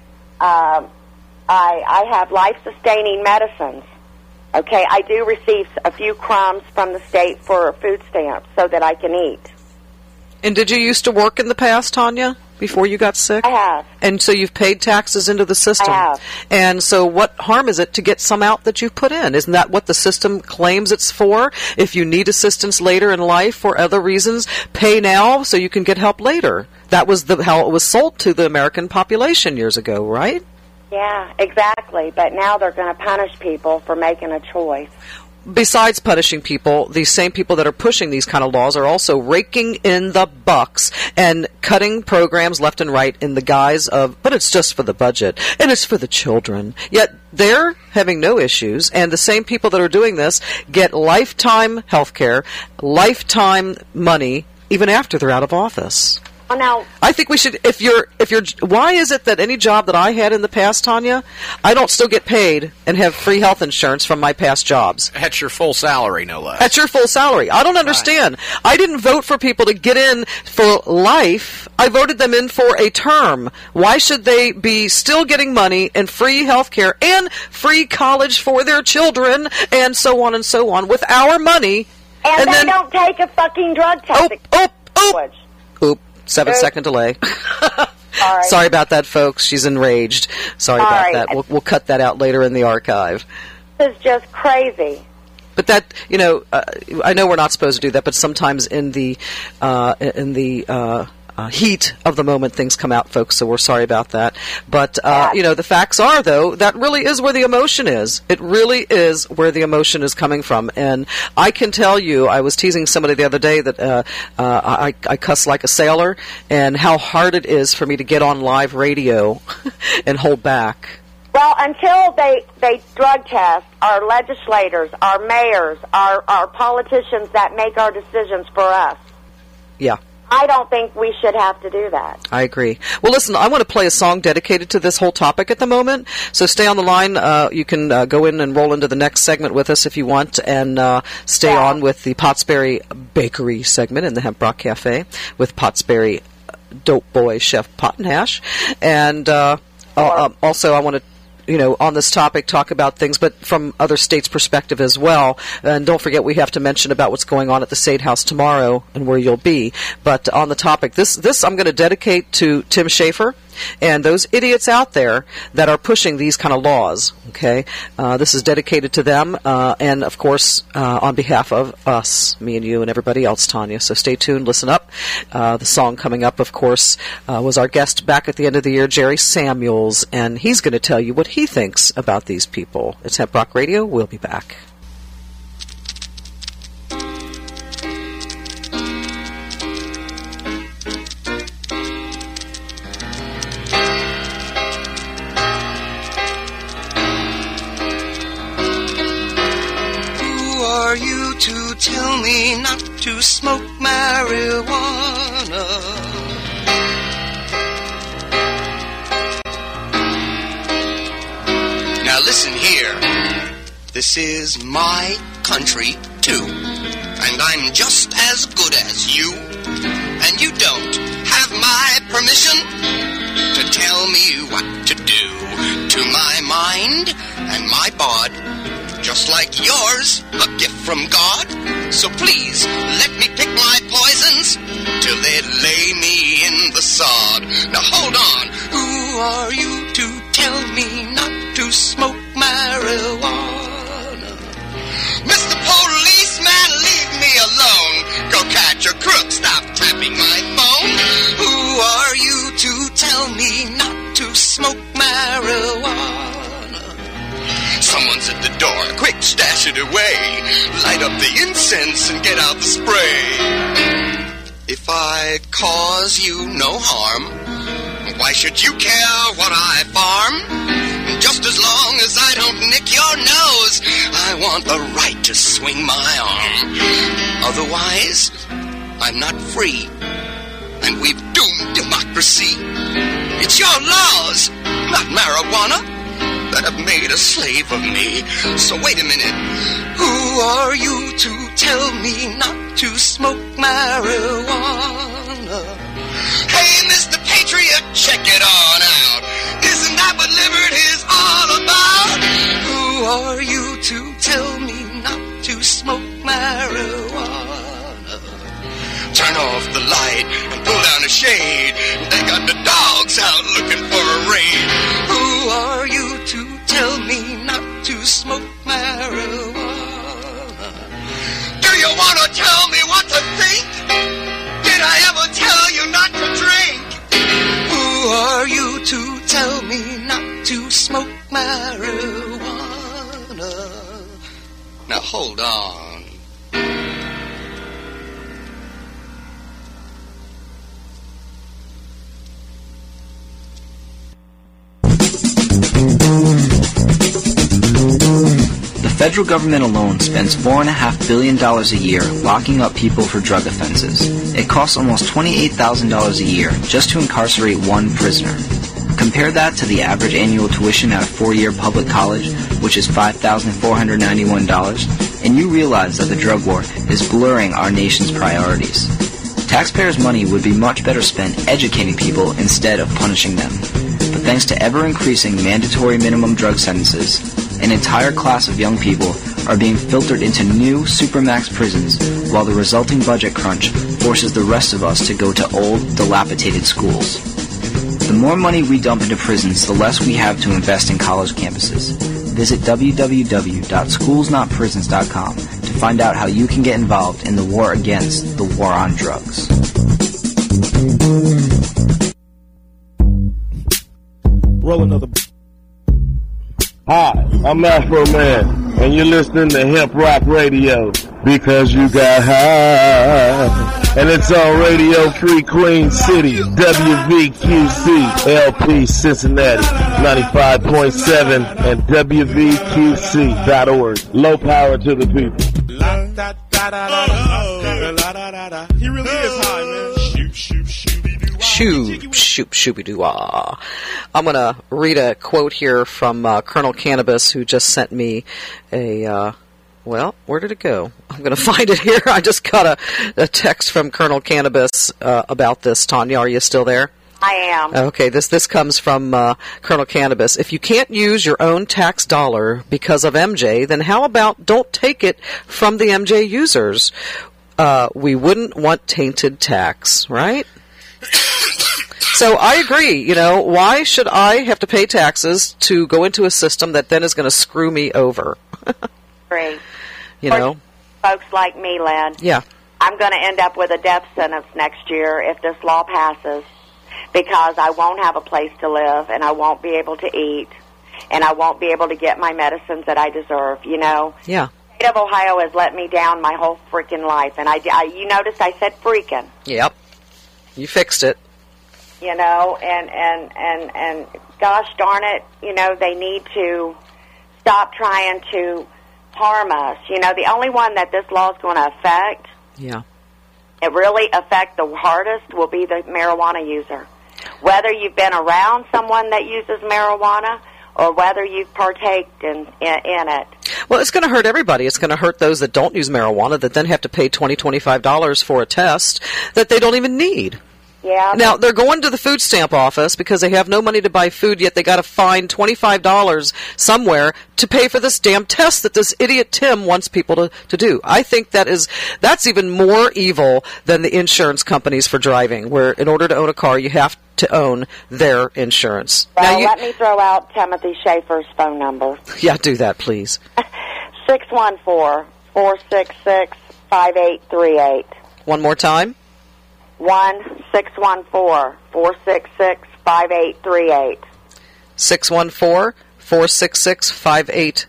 Um, I, I have life-sustaining medicines. Okay, I do receive a few crumbs from the state for food stamps so that I can eat. And did you used to work in the past, Tanya, before you got sick? I have. And so you've paid taxes into the system. I have. And so what harm is it to get some out that you've put in? Isn't that what the system claims it's for? If you need assistance later in life for other reasons, pay now so you can get help later. That was the, how it was sold to the American population years ago, right? Yeah, exactly. But now they're going to punish people for making a choice. Besides punishing people, these same people that are pushing these kind of laws are also raking in the bucks and cutting programs left and right in the guise of, but it's just for the budget, and it's for the children. Yet they're having no issues, and the same people that are doing this get lifetime health care, lifetime money, even after they're out of office. Well, now, I think we should, if you're, if you're, why is it that any job that I had in the past, Tanya, I don't still get paid and have free health insurance from my past jobs? At your full salary, no less. At your full salary. I don't understand. I didn't vote for people to get in for life. I voted them in for a term. Why should they be still getting money and free health care and free college for their children and so on and so on with our money? and, And they then- don't take a fucking drug test. Oh, oh, Oop, seven second delay. Sorry. Sorry about that, folks. She's enraged. Sorry All about right. that. We'll, we'll cut that out later in the archive. This is just crazy. But that, you know, uh, I know we're not supposed to do that, but sometimes in the uh, in the uh, uh, heat of the moment, things come out, folks. So we're sorry about that. But uh, you know, the facts are, though, that really is where the emotion is. It really is where the emotion is coming from. And I can tell you, I was teasing somebody the other day that uh, uh, I, I cuss like a sailor, and how hard it is for me to get on live radio and hold back. Well, until they, they drug test our legislators, our mayors, our, our politicians that make our decisions for us, Yeah. I don't think we should have to do that. I agree. Well, listen, I want to play a song dedicated to this whole topic at the moment, so stay on the line. Uh, you can uh, go in and roll into the next segment with us if you want, and uh, stay on with the Pottsbury Bakery segment in the Hemp Rock Cafe with Pottsbury Dope Boy Chef Pot and Hash. And uh, uh, um, also, I want to, you know, on this topic, talk about things, but from other states' perspective as well. And don't forget, we have to mention about what's going on at the State House tomorrow and where you'll be. But on the topic, this this I'm going to dedicate to Tim Schafer and those idiots out there that are pushing these kind of laws. Okay, uh, this is dedicated to them, uh, and of course, uh, on behalf of us, me and you and everybody else, Tanya. So stay tuned, listen up. Uh, the song coming up, of course, uh, was our guest back at the end of the year, Jerry Samuels, and he's going to tell you what he thinks about these people. It's Hemp Rock Radio. We'll be back. Who are you to tell me not to smoke marijuana? Now listen here. This is my country too. And I'm just as good as you. And you don't have my permission to tell me what to do to my mind and my bod. Just like yours, a gift from God. So please, let me pick my poisons till they lay me in the sod. Now hold on, who are you to tell me not to smoke marijuana? Mister Policeman, leave me alone. Go catch a crook, stop tapping my phone. Who are you to tell me not to smoke marijuana? Someone's at the door. Quick, stash it away. Light up the incense and get out the spray. If I cause you no harm, why should you care what I farm? Just as long as I don't nick your nose, I want the right to swing my arm. Otherwise, I'm not free, and we've doomed democracy. It's your laws, not marijuana, that have made a slave of me. So wait a minute, who are you to tell me not to smoke marijuana? Hey, Mister Patriot, check it on out. Isn't that what liberty's all about? Who are you to tell me not to smoke marijuana? Turn off the light and pull down the shade. They got the dogs out looking for a raid. Who are you to tell me not to smoke marijuana? Do you want to tell me what to think? Did I ever tell you not to drink? Who are you to tell me not to smoke marijuana? Now hold on. The federal government alone spends four point five billion dollars a year locking up people for drug offenses. It costs almost twenty-eight thousand dollars a year just to incarcerate one prisoner. Compare that to the average annual tuition at a four-year public college, which is five thousand four hundred ninety-one dollars, and you realize that the drug war is blurring our nation's priorities. Taxpayers' money would be much better spent educating people instead of punishing them. But thanks to ever-increasing mandatory minimum drug sentences, an entire class of young people are being filtered into new supermax prisons, while the resulting budget crunch forces the rest of us to go to old, dilapidated schools. The more money we dump into prisons, the less we have to invest in college campuses. Visit w w w dot schools not prisons dot com to find out how you can get involved in the war against the war on drugs. Roll another. Hi, I'm Afro Man, and you're listening to Hemp Rock Radio because you got high. And it's on Radio Free Queen City, W V Q C, L P Cincinnati, ninety-five point seven, and W V Q C dot org. Low power to the people. He really is high, man. Shoot, shoot, shoot. Shoo, shoop, shooby-doo-ah. I'm going to read a quote here from uh, Colonel Cannabis, who just sent me a, uh, well, where did it go? I'm going to find it here. I just got a, a text from Colonel Cannabis uh, about this. Tanya, are you still there? I am. Okay, this this comes from uh, Colonel Cannabis. If you can't use your own tax dollar because of M J, then how about don't take it from the M J users? Uh, we wouldn't want tainted tax, right? So I agree, you know, why should I have to pay taxes to go into a system that then is going to screw me over? Agree. You know? Folks like me, Lynn. Yeah. I'm going to end up with a death sentence next year if this law passes, because I won't have a place to live, and I won't be able to eat, and I won't be able to get my medicines that I deserve, you know? Yeah. The state of Ohio has let me down my whole freaking life, and I, I you noticed I said freaking. Yep. You fixed it. You know, and, and, and, and gosh darn it, you know, they need to stop trying to harm us. You know, the only one that this law is going to affect, yeah, it really affect the hardest, will be the marijuana user. Whether you've been around someone that uses marijuana or whether you've partaked in, in, in it. Well, it's going to hurt everybody. It's going to hurt those that don't use marijuana that then have to pay twenty dollars, twenty-five dollars for a test that they don't even need. Yeah. Now, they're going to the food stamp office because they have no money to buy food, yet they got to find twenty-five dollars somewhere to pay for this damn test that this idiot Tim wants people to, to do. I think that is that's even more evil than the insurance companies for driving, where in order to own a car, you have to own their insurance. Well, now you, let me throw out Timothy Schaefer's phone number. Yeah, do that, please. six one four, four six six, five eight three eight. One more time. one six one four, four six six, five eight three eight. six one four, four six six, five eight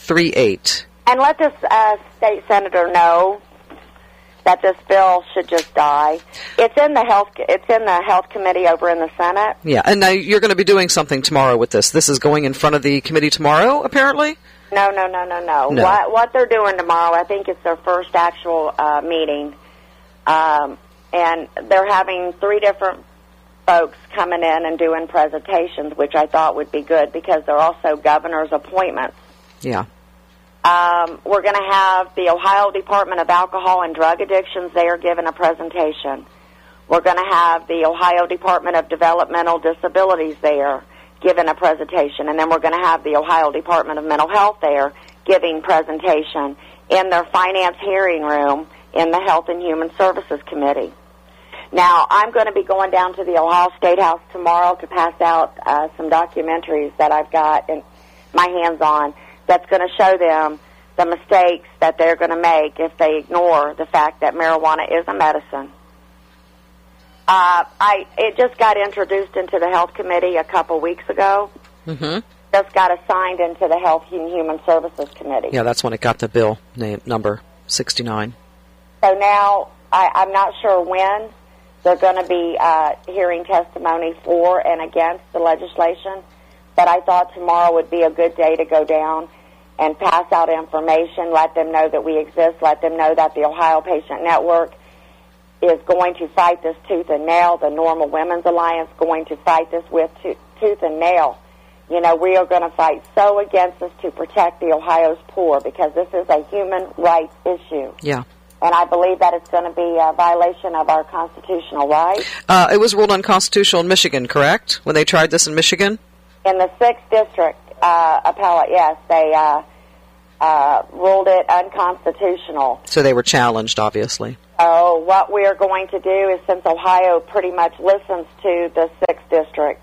three eight. And let this uh, state senator know that this bill should just die. It's in the health. It's in the health committee over in the Senate. Yeah, and now you're going to be doing something tomorrow with this. This is going in front of the committee tomorrow, apparently? No, no, no, no, no. No. What, what they're doing tomorrow, I think it's their first actual uh, meeting. Um, and they're having three different folks coming in and doing presentations, which I thought would be good because they're also governor's appointments. Yeah. Um, we're going to have the Ohio Department of Alcohol and Drug Addictions there giving a presentation. We're going to have the Ohio Department of Developmental Disabilities there giving a presentation. And then we're going to have the Ohio Department of Mental Health there giving presentation in their finance hearing room in the Health and Human Services Committee. Now, I'm going to be going down to the Ohio State House tomorrow to pass out uh, some documentaries that I've got in my hands on that's going to show them the mistakes that they're going to make if they ignore the fact that marijuana is a medicine. Uh, I it just got introduced into the Health Committee a couple weeks ago. Mm-hmm. Just got assigned into the Health and Human Services Committee. Yeah, that's when it got the bill name, number sixty-nine. So now I, I'm not sure when they're going to be uh, hearing testimony for and against the legislation, but I thought tomorrow would be a good day to go down and pass out information, let them know that we exist, let them know that the Ohio Patient Network is going to fight this tooth and nail, the Normal Women's Alliance going to fight this with to- tooth and nail. You know, we are going to fight so against this to protect the Ohio's poor because this is a human rights issue. Yeah. And I believe that it's going to be a violation of our constitutional rights. Uh, it was ruled unconstitutional in Michigan, correct? When they tried this in Michigan? In the sixth District uh, appellate, yes, they uh, uh, ruled it unconstitutional. So they were challenged, obviously. So what we are going to do is, since Ohio pretty much listens to the sixth District,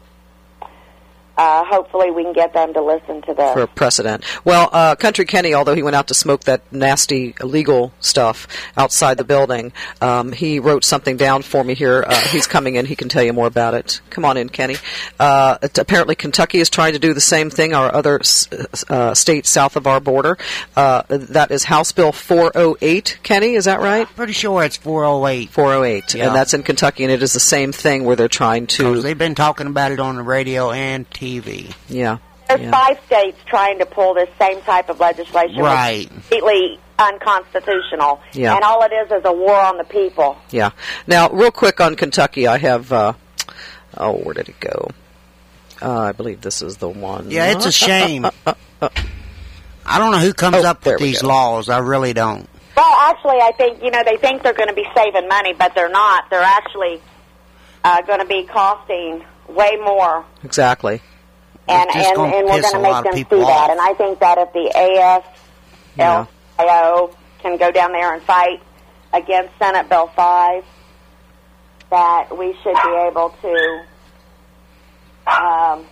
Uh, hopefully we can get them to listen to this. For a precedent. Well, uh, Country Kenny, although he went out to smoke that nasty illegal stuff outside the building, um, he wrote something down for me here. Uh, he's coming in. He can tell you more about it. Come on in, Kenny. Uh, it, apparently Kentucky is trying to do the same thing, our other uh, state south of our border. Uh, that is House Bill four oh eight, Kenny, is that right? Pretty sure it's four oh eight. four oh eight, Yeah. and that's in Kentucky, and it is the same thing where they're trying to... 'Cause they've been talking about it on the radio and T V. Yeah. There's yeah. five states trying to pull this same type of legislation. Right. Which is completely unconstitutional. Yeah. And all it is is a war on the people. Yeah. Now, real quick on Kentucky, I have, uh, oh, where did it go? Uh, I believe this is the one. Yeah, it's a shame. Uh, uh, uh, uh. I don't know who comes Oh, up there with we these go. laws. I really don't. Well, actually, I think, you know, they think they're going to be saving money, but they're not. They're actually uh, going to be costing way more. Exactly. And, It's just and, gonna and we're piss going a to lot of make them see people that. off. And I think that if the A F L C I O can go down there and fight against Senate Bill five, that we should be able to... Um,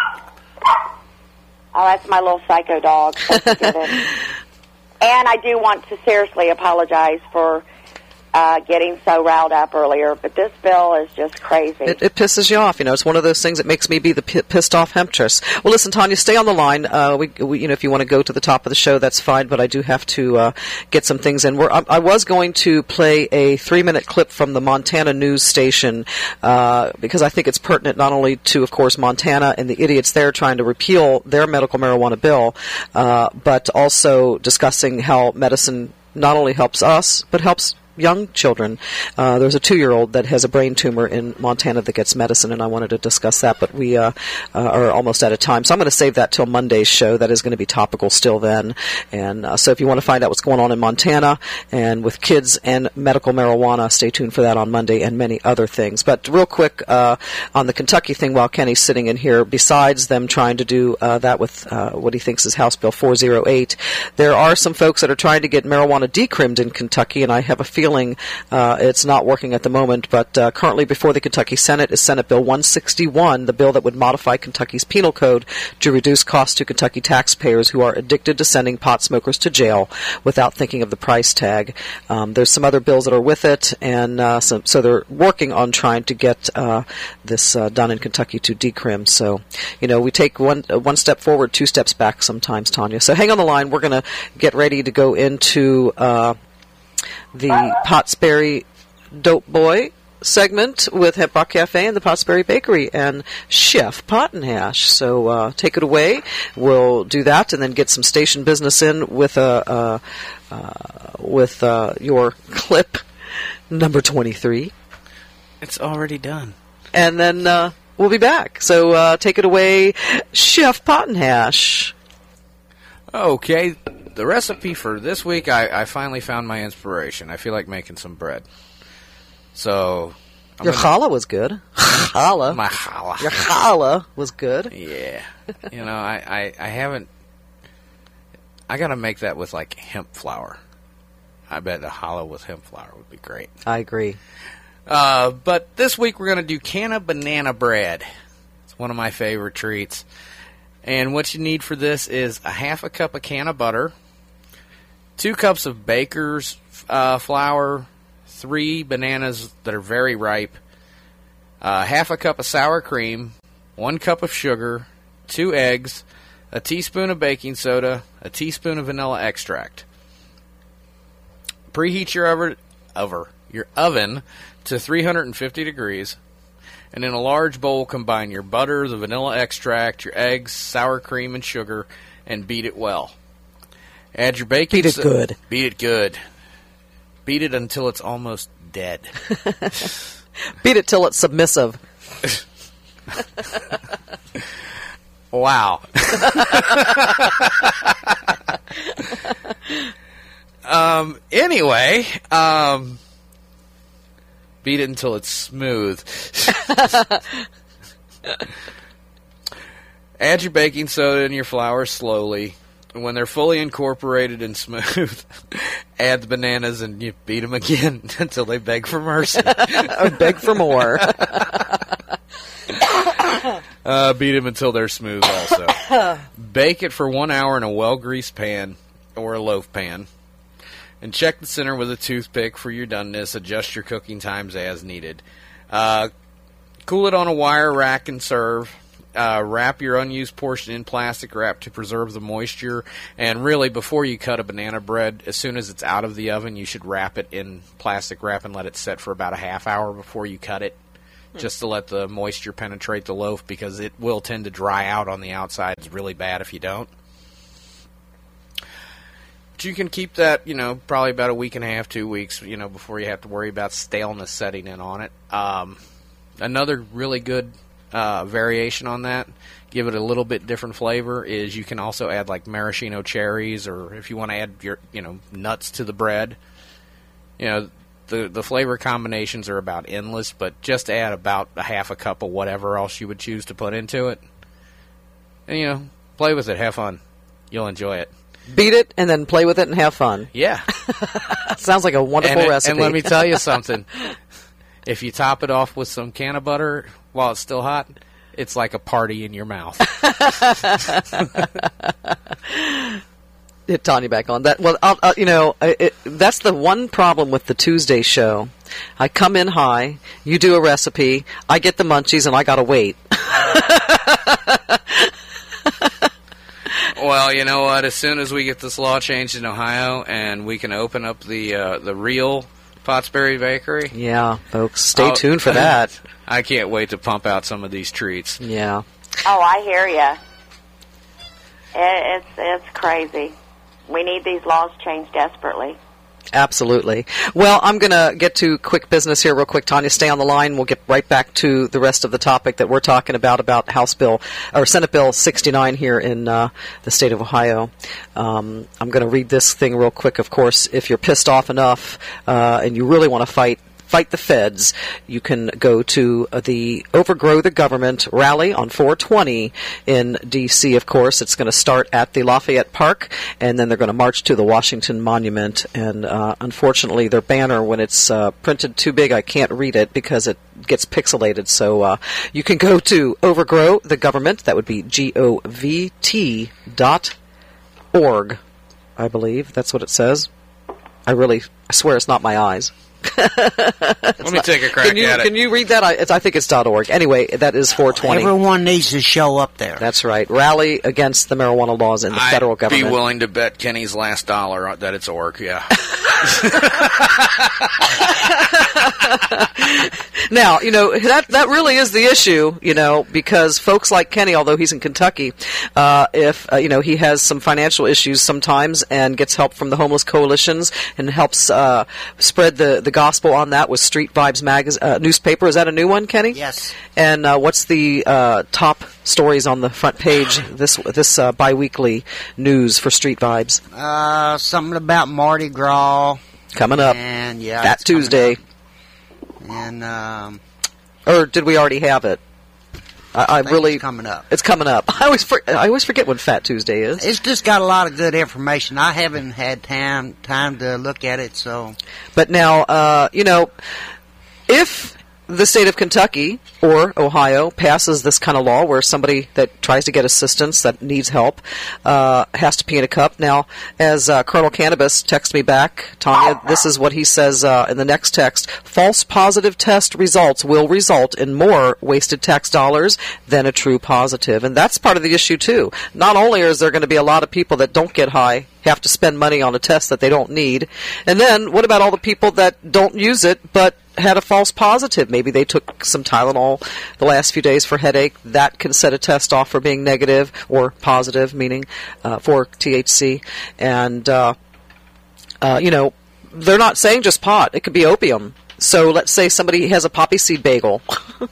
oh, that's my little psycho dog. Let's get it. And I do want to seriously apologize for uh, getting so riled up earlier, but this bill is just crazy. It, it pisses you off. You know, it's one of those things that makes me be the p- pissed off hemptress. Well, listen, Tanya, stay on the line. Uh, we, we, you know, if you want to go to the top of the show, that's fine. But I do have to uh, get some things in. We're, I, I was going to play a three-minute clip from the Montana news station uh, because I think it's pertinent not only to, of course, Montana and the idiots there trying to repeal their medical marijuana bill, uh, but also discussing how medicine not only helps us but helps young children. Uh, there's a two-year-old that has a brain tumor in Montana that gets medicine, and I wanted to discuss that, but we uh, uh, are almost out of time. So I'm going to save that till Monday's show. That is going to be topical still then. And uh, so if you want to find out what's going on in Montana and with kids and medical marijuana, stay tuned for that on Monday and many other things. But real quick, uh, on the Kentucky thing, while Kenny's sitting in here, besides them trying to do uh, that with uh, what he thinks is House Bill four oh eight, there are some folks that are trying to get marijuana decrimmed in Kentucky, and I have a feeling repealing. Uh, it's not working at the moment, but uh, currently before the Kentucky Senate is Senate Bill one sixty-one, the bill that would modify Kentucky's penal code to reduce costs to Kentucky taxpayers who are addicted to sending pot smokers to jail without thinking of the price tag. Um, there's some other bills that are with it, and uh, so, so they're working on trying to get uh, this uh, done in Kentucky to decrim. So, you know, we take one uh, one step forward, two steps back sometimes, Tanya. So hang on the line. We're going to get ready to go into uh, the Pottsbury Dope Boy segment with Hemp Rock Cafe and the Pottsbury Bakery and Chef Pottenhash. So uh, take it away. We'll do that and then get some station business in with uh, uh, uh, with uh, your clip number twenty-three. It's already done. And then uh, we'll be back. So uh, take it away, Chef Pottenhash. Okay, the recipe for this week, I, I finally found my inspiration. I feel like making some bread. So I'm your gonna, challah was good. Challah. My challah. Your challah was good. Yeah. You know, I, I, I haven't... I got to make that with, like, hemp flour. I bet the challah with hemp flour would be great. I agree. Uh, but this week we're going to do canna banana bread. It's one of my favorite treats. And what you need for this is a half a cup of canna butter, two cups of baker's uh, flour, three bananas that are very ripe, uh, half a cup of sour cream, one cup of sugar, two eggs, a teaspoon of baking soda, a teaspoon of vanilla extract. Preheat your oven, over, your oven to three hundred fifty degrees, and in a large bowl combine your butter, the vanilla extract, your eggs, sour cream, and sugar, and beat it well. Add your baking Beat it so- good. Beat it good. Beat it until it's almost dead. Beat it till it's submissive. Wow. um. Anyway, um, beat it until it's smooth. Add your baking soda and your flour slowly. When they're fully incorporated and smooth, add the bananas and you beat them again until they beg for mercy. Or beg for more. uh, beat them until they're smooth also. Bake it for one hour in a well-greased pan or a loaf pan. And check the center with a toothpick for your doneness. Adjust your cooking times as needed. Uh, cool it on a wire rack and serve. Uh, wrap your unused portion in plastic wrap to preserve the moisture. And really, before you cut a banana bread, as soon as it's out of the oven, you should wrap it in plastic wrap and let it set for about a half hour before you cut it, hmm. just to let the moisture penetrate the loaf, because it will tend to dry out on the outside. It's really bad if you don't. But you can keep that, you know, probably about a week and a half, two weeks, you know, before you have to worry about staleness setting in on it. Um, another really good Uh, variation on that, give it a little bit different flavor, is you can also add like maraschino cherries, or if you want to add your, you know, nuts to the bread. You know, the the flavor combinations are about endless, but just add about a half a cup of whatever else you would choose to put into it. And, you know, play with it, have fun. You'll enjoy it. Beat it and then play with it and have fun. Yeah. Sounds like a wonderful and, recipe. And let me tell you something. If you top it off with some canna butter while it's still hot, it's like a party in your mouth. Hit Tanya back on that. Well, I'll, uh, you know, it, that's the one problem with the Tuesday show. I come in high, you do a recipe, I get the munchies, and I gotta wait. Well, you know what? As soon as we get this law changed in Ohio and we can open up the uh, the real Pottsbury Bakery. Yeah, folks, stay I'll, tuned for that. I can't wait to pump out some of these treats. Yeah. Oh, I hear you. It, it's it's crazy. We need these laws changed desperately. Absolutely. Well, I'm going to get to quick business here real quick. Tanya, stay on the line. We'll get right back to the rest of the topic that we're talking about, about House Bill, or Senate Bill sixty-nine here in uh, the state of Ohio. Um, I'm going to read this thing real quick. Of course, if you're pissed off enough uh, and you really want to fight, fight the feds, you can go to uh, the Overgrow the Government rally on four twenty in D C, of course. It's going to start at the Lafayette Park, and then they're going to march to the Washington Monument. And uh, unfortunately, their banner, when it's uh, printed too big, I can't read it because it gets pixelated. So uh, you can go to Overgrow the Government. That would be G O V T dot org, I believe. That's what it says. I really, I swear it's not my eyes. Let me not, take a crack can you, at it. Can you read that? I, it's, I think it's .org. Anyway, that is four twenty. Everyone needs to show up there. That's right. Rally against the marijuana laws in the I'd federal government. be willing to bet Kenny's last dollar that it's org, yeah. Now, you know, that that really is the issue, you know, because folks like Kenny, although he's in Kentucky, uh, if, uh, you know, he has some financial issues sometimes and gets help from the homeless coalitions and helps uh, spread the, the gospel on that with Street Vibes magaz- uh, newspaper. Is that a new one, Kenny? Yes. And uh, what's the uh, top stories on the front page, this this uh, biweekly news for Street Vibes? Uh, something about Mardi Gras. Coming up. And, yeah. Fat it's coming Tuesday. up. And, um... Or did we already have it? I, I, I think really it's coming up. It's coming up. I always for, I always forget when Fat Tuesday is. It's just got a lot of good information. I haven't had time time to look at it, so... But now, uh, you know, if the state of Kentucky or Ohio passes this kind of law where somebody that tries to get assistance, that needs help, uh, has to pee in a cup. Now, as uh, Colonel Cannabis texts me back, Tanya, this is what he says uh, in the next text. False positive test results will result in more wasted tax dollars than a true positive. And that's part of the issue, too. Not only is there going to be a lot of people that don't get high, have to spend money on a test that they don't need, and then what about all the people that don't use it but had a false positive? Maybe they took some Tylenol the last few days for headache. That can set a test off for being negative or positive, meaning uh, for T H C. And, uh, uh, you know, they're not saying just pot. It could be opium. So let's say somebody has a poppy seed bagel.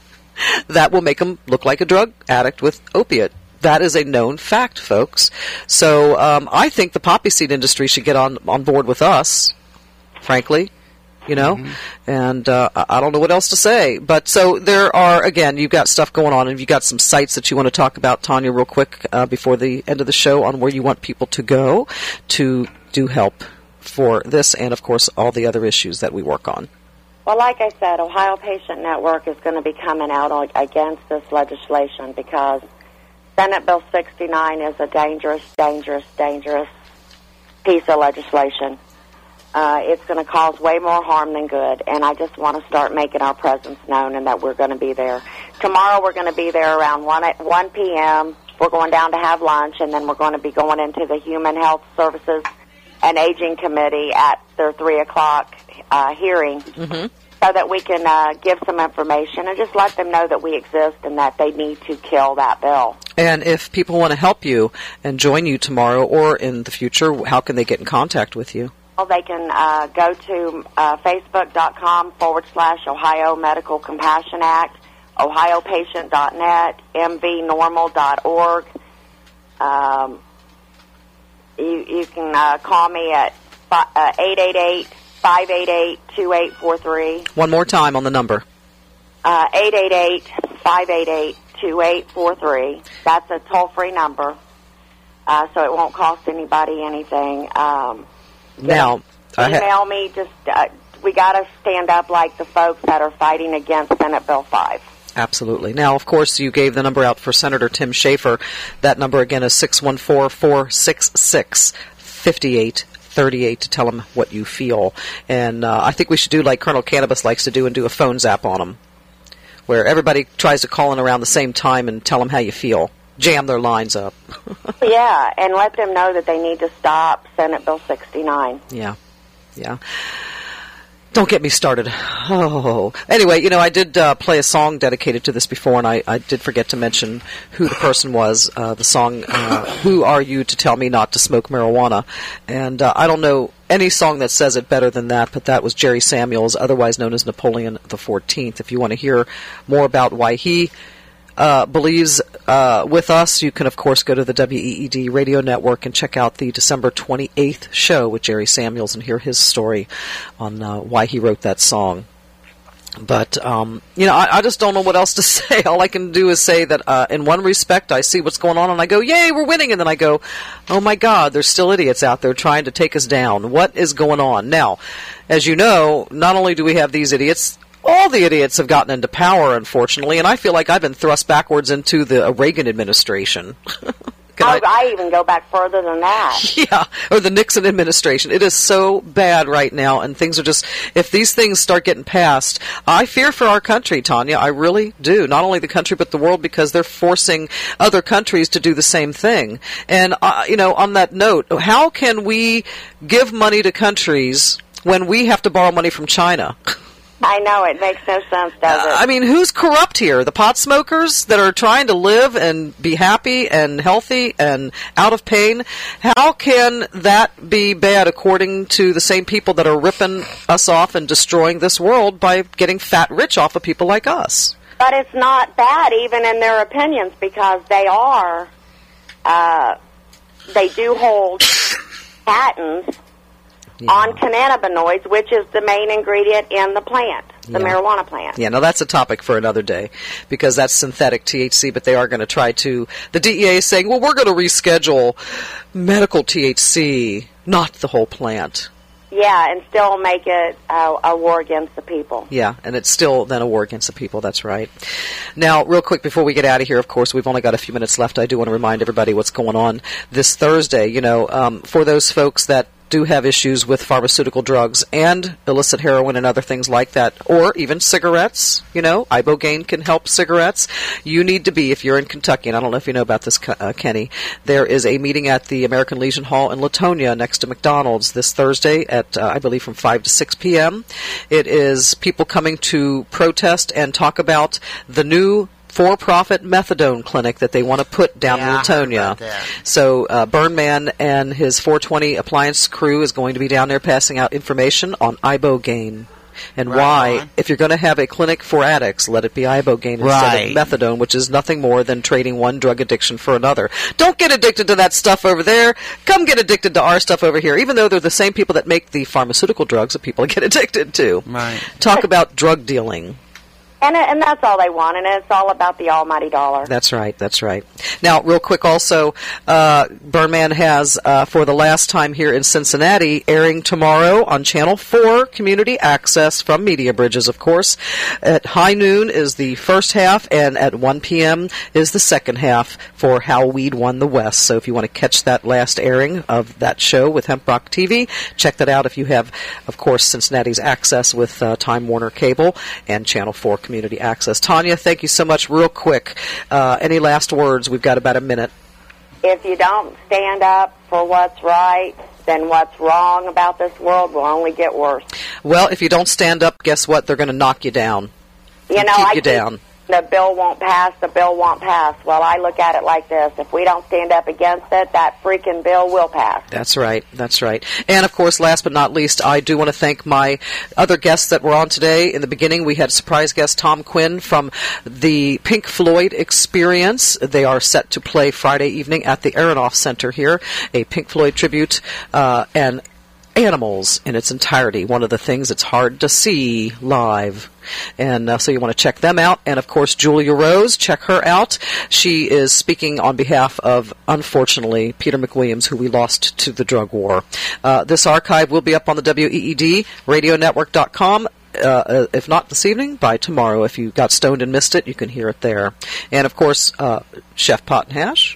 That will make them look like a drug addict with opiate. That is a known fact, folks. So um, I think the poppy seed industry should get on, on board with us, frankly. You know, mm-hmm. and uh, I don't know what else to say. But so there are, again, you've got stuff going on, and you've got some sites that you want to talk about, Tanya, real quick uh, before the end of the show on where you want people to go to do help for this and, of course, all the other issues that we work on. Well, like I said, Ohio Patient Network is going to be coming out against this legislation because Senate Bill sixty-nine is a dangerous, dangerous, dangerous piece of legislation. Uh, it's going to cause way more harm than good, and I just want to start making our presence known and that we're going to be there. Tomorrow we're going to be there around one p.m. We're going down to have lunch, and then we're going to be going into the Human Health Services and Aging Committee at their three o'clock uh, hearing mm-hmm. so that we can uh, give some information and just let them know that we exist and that they need to kill that bill. And if people want to help you and join you tomorrow or in the future, how can they get in contact with you? They can uh, go to uh, facebook.com forward slash Ohio Medical Compassion Act, ohio patient dot net, m v normal dot org. Um, you, you can uh, call me at eight eight eight, five eight eight, two eight four three. One more time on the number. Uh, eight eight eight, five eight eight, two eight four three. That's a toll-free number, uh, so it won't cost anybody anything. Um, Now, email me. Just uh, we got to stand up like the folks that are fighting against Senate Bill five. Absolutely. Now, of course, you gave the number out for Senator Tim Schaefer. That number again is six one four, four six six, five eight three eight to tell him what you feel. And uh, I think we should do like Colonel Cannabis likes to do and do a phone zap on them, where everybody tries to call in around the same time and tell them how you feel. Jam their lines up. Yeah, and let them know that they need to stop Senate Bill sixty-nine. Yeah, yeah. Don't get me started. Oh, anyway, you know, I did uh, play a song dedicated to this before, and I, I did forget to mention who the person was. Uh, the song, uh, "Who Are You to Tell Me Not to Smoke Marijuana?" And uh, I don't know any song that says it better than that, but that was Jerry Samuels, otherwise known as Napoleon the fourteenth. If you want to hear more about why he Uh, believes uh, with us, you can, of course, go to the W E E D radio network and check out the December twenty-eighth show with Jerry Samuels and hear his story on uh, why he wrote that song. But, um, you know, I, I just don't know what else to say. All I can do is say that uh, in one respect I see what's going on and I go, yay, we're winning. And then I go, oh, my God, there's still idiots out there trying to take us down. What is going on? Now, as you know, not only do we have these idiots, all the idiots have gotten into power, unfortunately, and I feel like I've been thrust backwards into the Reagan administration. I, I even go back further than that. Yeah, or the Nixon administration. It is so bad right now, and things are just, if these things start getting passed, I fear for our country, Tanya. I really do. Not only the country, but the world, because they're forcing other countries to do the same thing. And, uh, you know, on that note, how can we give money to countries when we have to borrow money from China? I know, it makes no sense, does it? I mean, who's corrupt here? The pot smokers that are trying to live and be happy and healthy and out of pain? How can that be bad according to the same people that are ripping us off and destroying this world by getting fat rich off of people like us? But it's not bad, even in their opinions, because they are, uh, they do hold patents Yeah. on cannabinoids, which is the main ingredient in the plant, the Yeah. marijuana plant. Yeah, now that's a topic for another day, because that's synthetic T H C, but they are going to try to, the D E A is saying, well, we're going to reschedule medical T H C, not the whole plant. Yeah, and still make it uh, a war against the people. Yeah, and it's still then a war against the people, that's right. Now, real quick, before we get out of here, of course, we've only got a few minutes left. I do want to remind everybody what's going on this Thursday. You know, um, for those folks that do have issues with pharmaceutical drugs and illicit heroin and other things like that, or even cigarettes, you know, Ibogaine can help cigarettes. You need to be, if you're in Kentucky, and I don't know if you know about this, uh, Kenny, there is a meeting at the American Legion Hall in Latonia next to McDonald's this Thursday at, uh, I believe, from five to six p.m. It is people coming to protest and talk about the new for-profit methadone clinic that they want to put down Yeah, in I heard Latonia. about that. So uh, Burnman and his four twenty appliance crew is going to be down there passing out information on Ibogaine and Right why, on. if you're going to have a clinic for addicts, let it be Ibogaine Right. instead of methadone, which is nothing more than trading one drug addiction for another. Don't get addicted to that stuff over there. Come get addicted to our stuff over here, even though they're the same people that make the pharmaceutical drugs that people get addicted to. Right. Talk about drug dealing. And and that's all they want, and it's all about the almighty dollar. That's right, that's right. Now, real quick also, uh, Burnman has, uh, for the last time here in Cincinnati, airing tomorrow on Channel four, Community Access from Media Bridges, of course. At high noon is the first half, and at one p.m. is the second half for How Weed Won the West. So if you want to catch that last airing of that show with Hemp Rock T V, check that out if you have, of course, Cincinnati's access with uh, Time Warner Cable and Channel four Community Access. Tanya, thank you so much. Real quick, uh, any last words? We've got about a minute. If you don't stand up for what's right, then what's wrong about this world will only get worse. Well, if you don't stand up, guess what? They're going to knock you down. You know, keep I you keep- down. The bill won't pass, the bill won't pass. Well, I look at it like this. If we don't stand up against it, that freaking bill will pass. That's right. That's right. And, of course, last but not least, I do want to thank my other guests that were on today. In the beginning, we had surprise guest Tom Quinn from the Pink Floyd Experience. They are set to play Friday evening at the Aronoff Center here, a Pink Floyd tribute, uh, and Animals in its entirety. One of the things it's hard to see live. And uh, so you want to check them out. And, of course, Julia Rose, check her out. She is speaking on behalf of, unfortunately, Peter McWilliams, who we lost to the drug war. Uh, this archive will be up on the W E E D radio network dot com. Uh, if not this evening, by tomorrow. If you got stoned and missed it, you can hear it there. And, of course, uh, Chef Pot and Hash,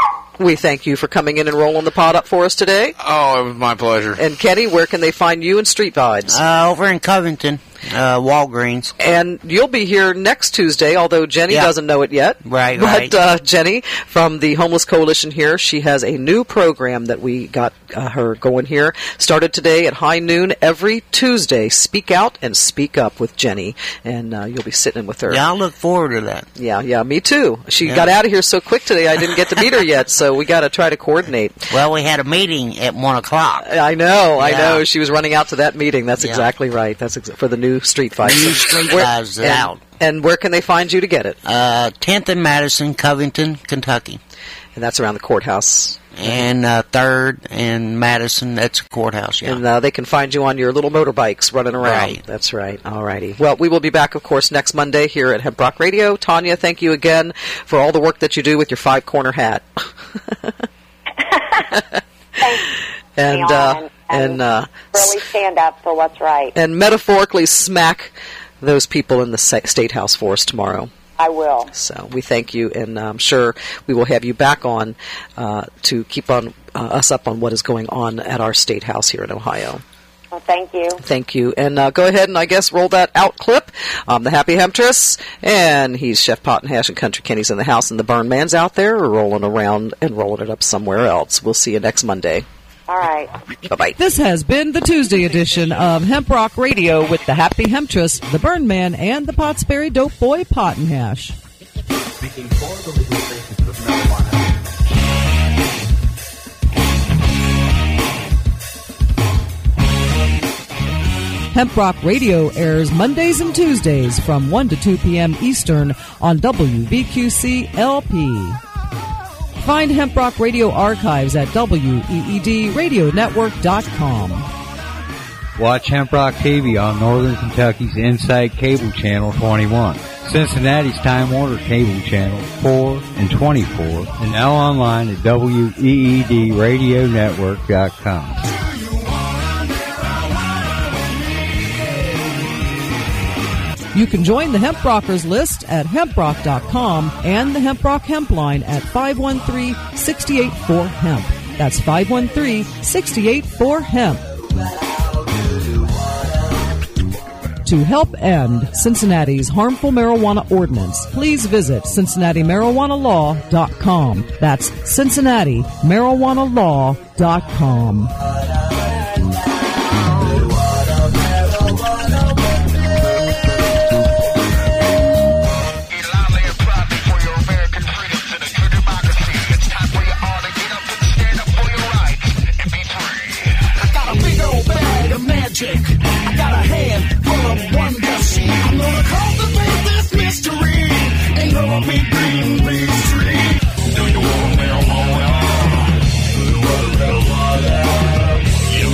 we thank you for coming in and rolling the pot up for us today. Oh, it was my pleasure. And Kenny, where can they find you in Street Vibes? Uh, over in Covington, uh, Walgreens. And you'll be here next Tuesday, although Jenny Yeah. doesn't know it yet. Right, but, right. But uh, Jenny from the Homeless Coalition here, she has a new program that we got uh, her going here. Started today at high noon every Tuesday. Speak Out and Speak Up with Jenny. And uh, you'll be sitting with her. Yeah, I'll look forward to that. Yeah, yeah, me too. She Yeah. got out of here so quick today, I didn't get to meet her yet, so we got to try to coordinate. Well, we had a meeting at one o'clock. I know, I Yeah. know. She was running out to that meeting. That's Yeah. exactly right. That's ex- for the new Street Fight. New Street Where- Fights and, out. And where can they find you to get it? Uh, tenth and Madison, Covington, Kentucky. And that's around the courthouse. And uh, Third and Madison, that's the courthouse, yeah. And uh, they can find you on your little motorbikes running around. Right. That's right. All righty. Well, we will be back, of course, next Monday here at Hemp Rock Radio. Tanya, thank you again for all the work that you do with your five-corner hat. and uh, and, and uh, really stand up for what's right. and metaphorically smack those people in the State House for us tomorrow. I will. So we thank you, and I'm sure we will have you back on uh, to keep on uh, us up on what is going on at our State House here in Ohio. Well, thank you. Thank you. And uh, go ahead and, I guess, roll that out clip. Um, the Happy Hemptress, and he's Chef Pot and Hash, and Country Kenny's in the house, and the Burn Man's out there rolling around and rolling it up somewhere else. We'll see you next Monday. All right. Bye-bye. This has been the Tuesday edition of Hemp Rock Radio with the Happy Hemptress, the Burn Man, and the Pottsberry Dope Boy Pot and Hash. Speaking for the legalization of marijuana. Hemp Rock Radio airs Mondays and Tuesdays from one to two p.m. Eastern on W V Q C L P. Find Hemp Rock Radio archives at W E E D radio network dot com. Watch Hemp Rock T V on Northern Kentucky's Insight Cable Channel twenty-one, Cincinnati's Time Warner Cable Channel four and twenty-four, and now online at W E E D radio network dot com. You can join the Hemp Rockers list at hemp rock dot com and the Hemp Rock Hempline at five one three, six eight four, hemp. That's five one three, six eight four, hemp. To help end Cincinnati's harmful marijuana ordinance, please visit cincinnati marijuana law dot com. That's cincinnati marijuana law dot com. I got a hand full of wonders. I'm gonna cultivate this mystery. Ain't gonna be green peas tree. Do you want marijuana? Do you want marijuana? You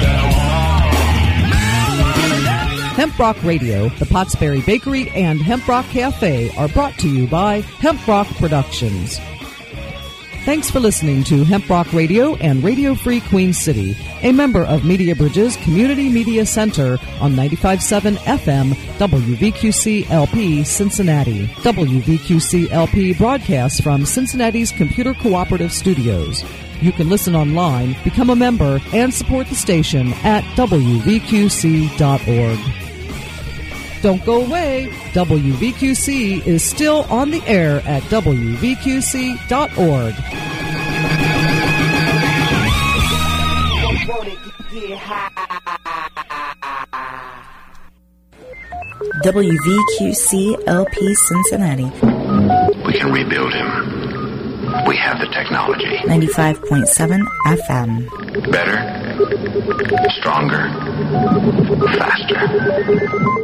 marijuana. Hemp Rock Radio, the Pottsberry Bakery, and Hemp Rock Cafe are brought to you by Hemp Rock Productions. Thanks for listening to Hemp Rock Radio and Radio Free Queen City, a member of Media Bridge's Community Media Center on ninety-five point seven F M W V Q C L P Cincinnati. W V Q C L P broadcasts from Cincinnati's Computer Cooperative Studios. You can listen online, become a member, and support the station at W V Q C dot org. Don't go away. W V Q C is still on the air at W V Q C dot org. W V Q C L P Cincinnati. We can rebuild him. We have the technology. ninety-five point seven F M. Better, stronger, faster.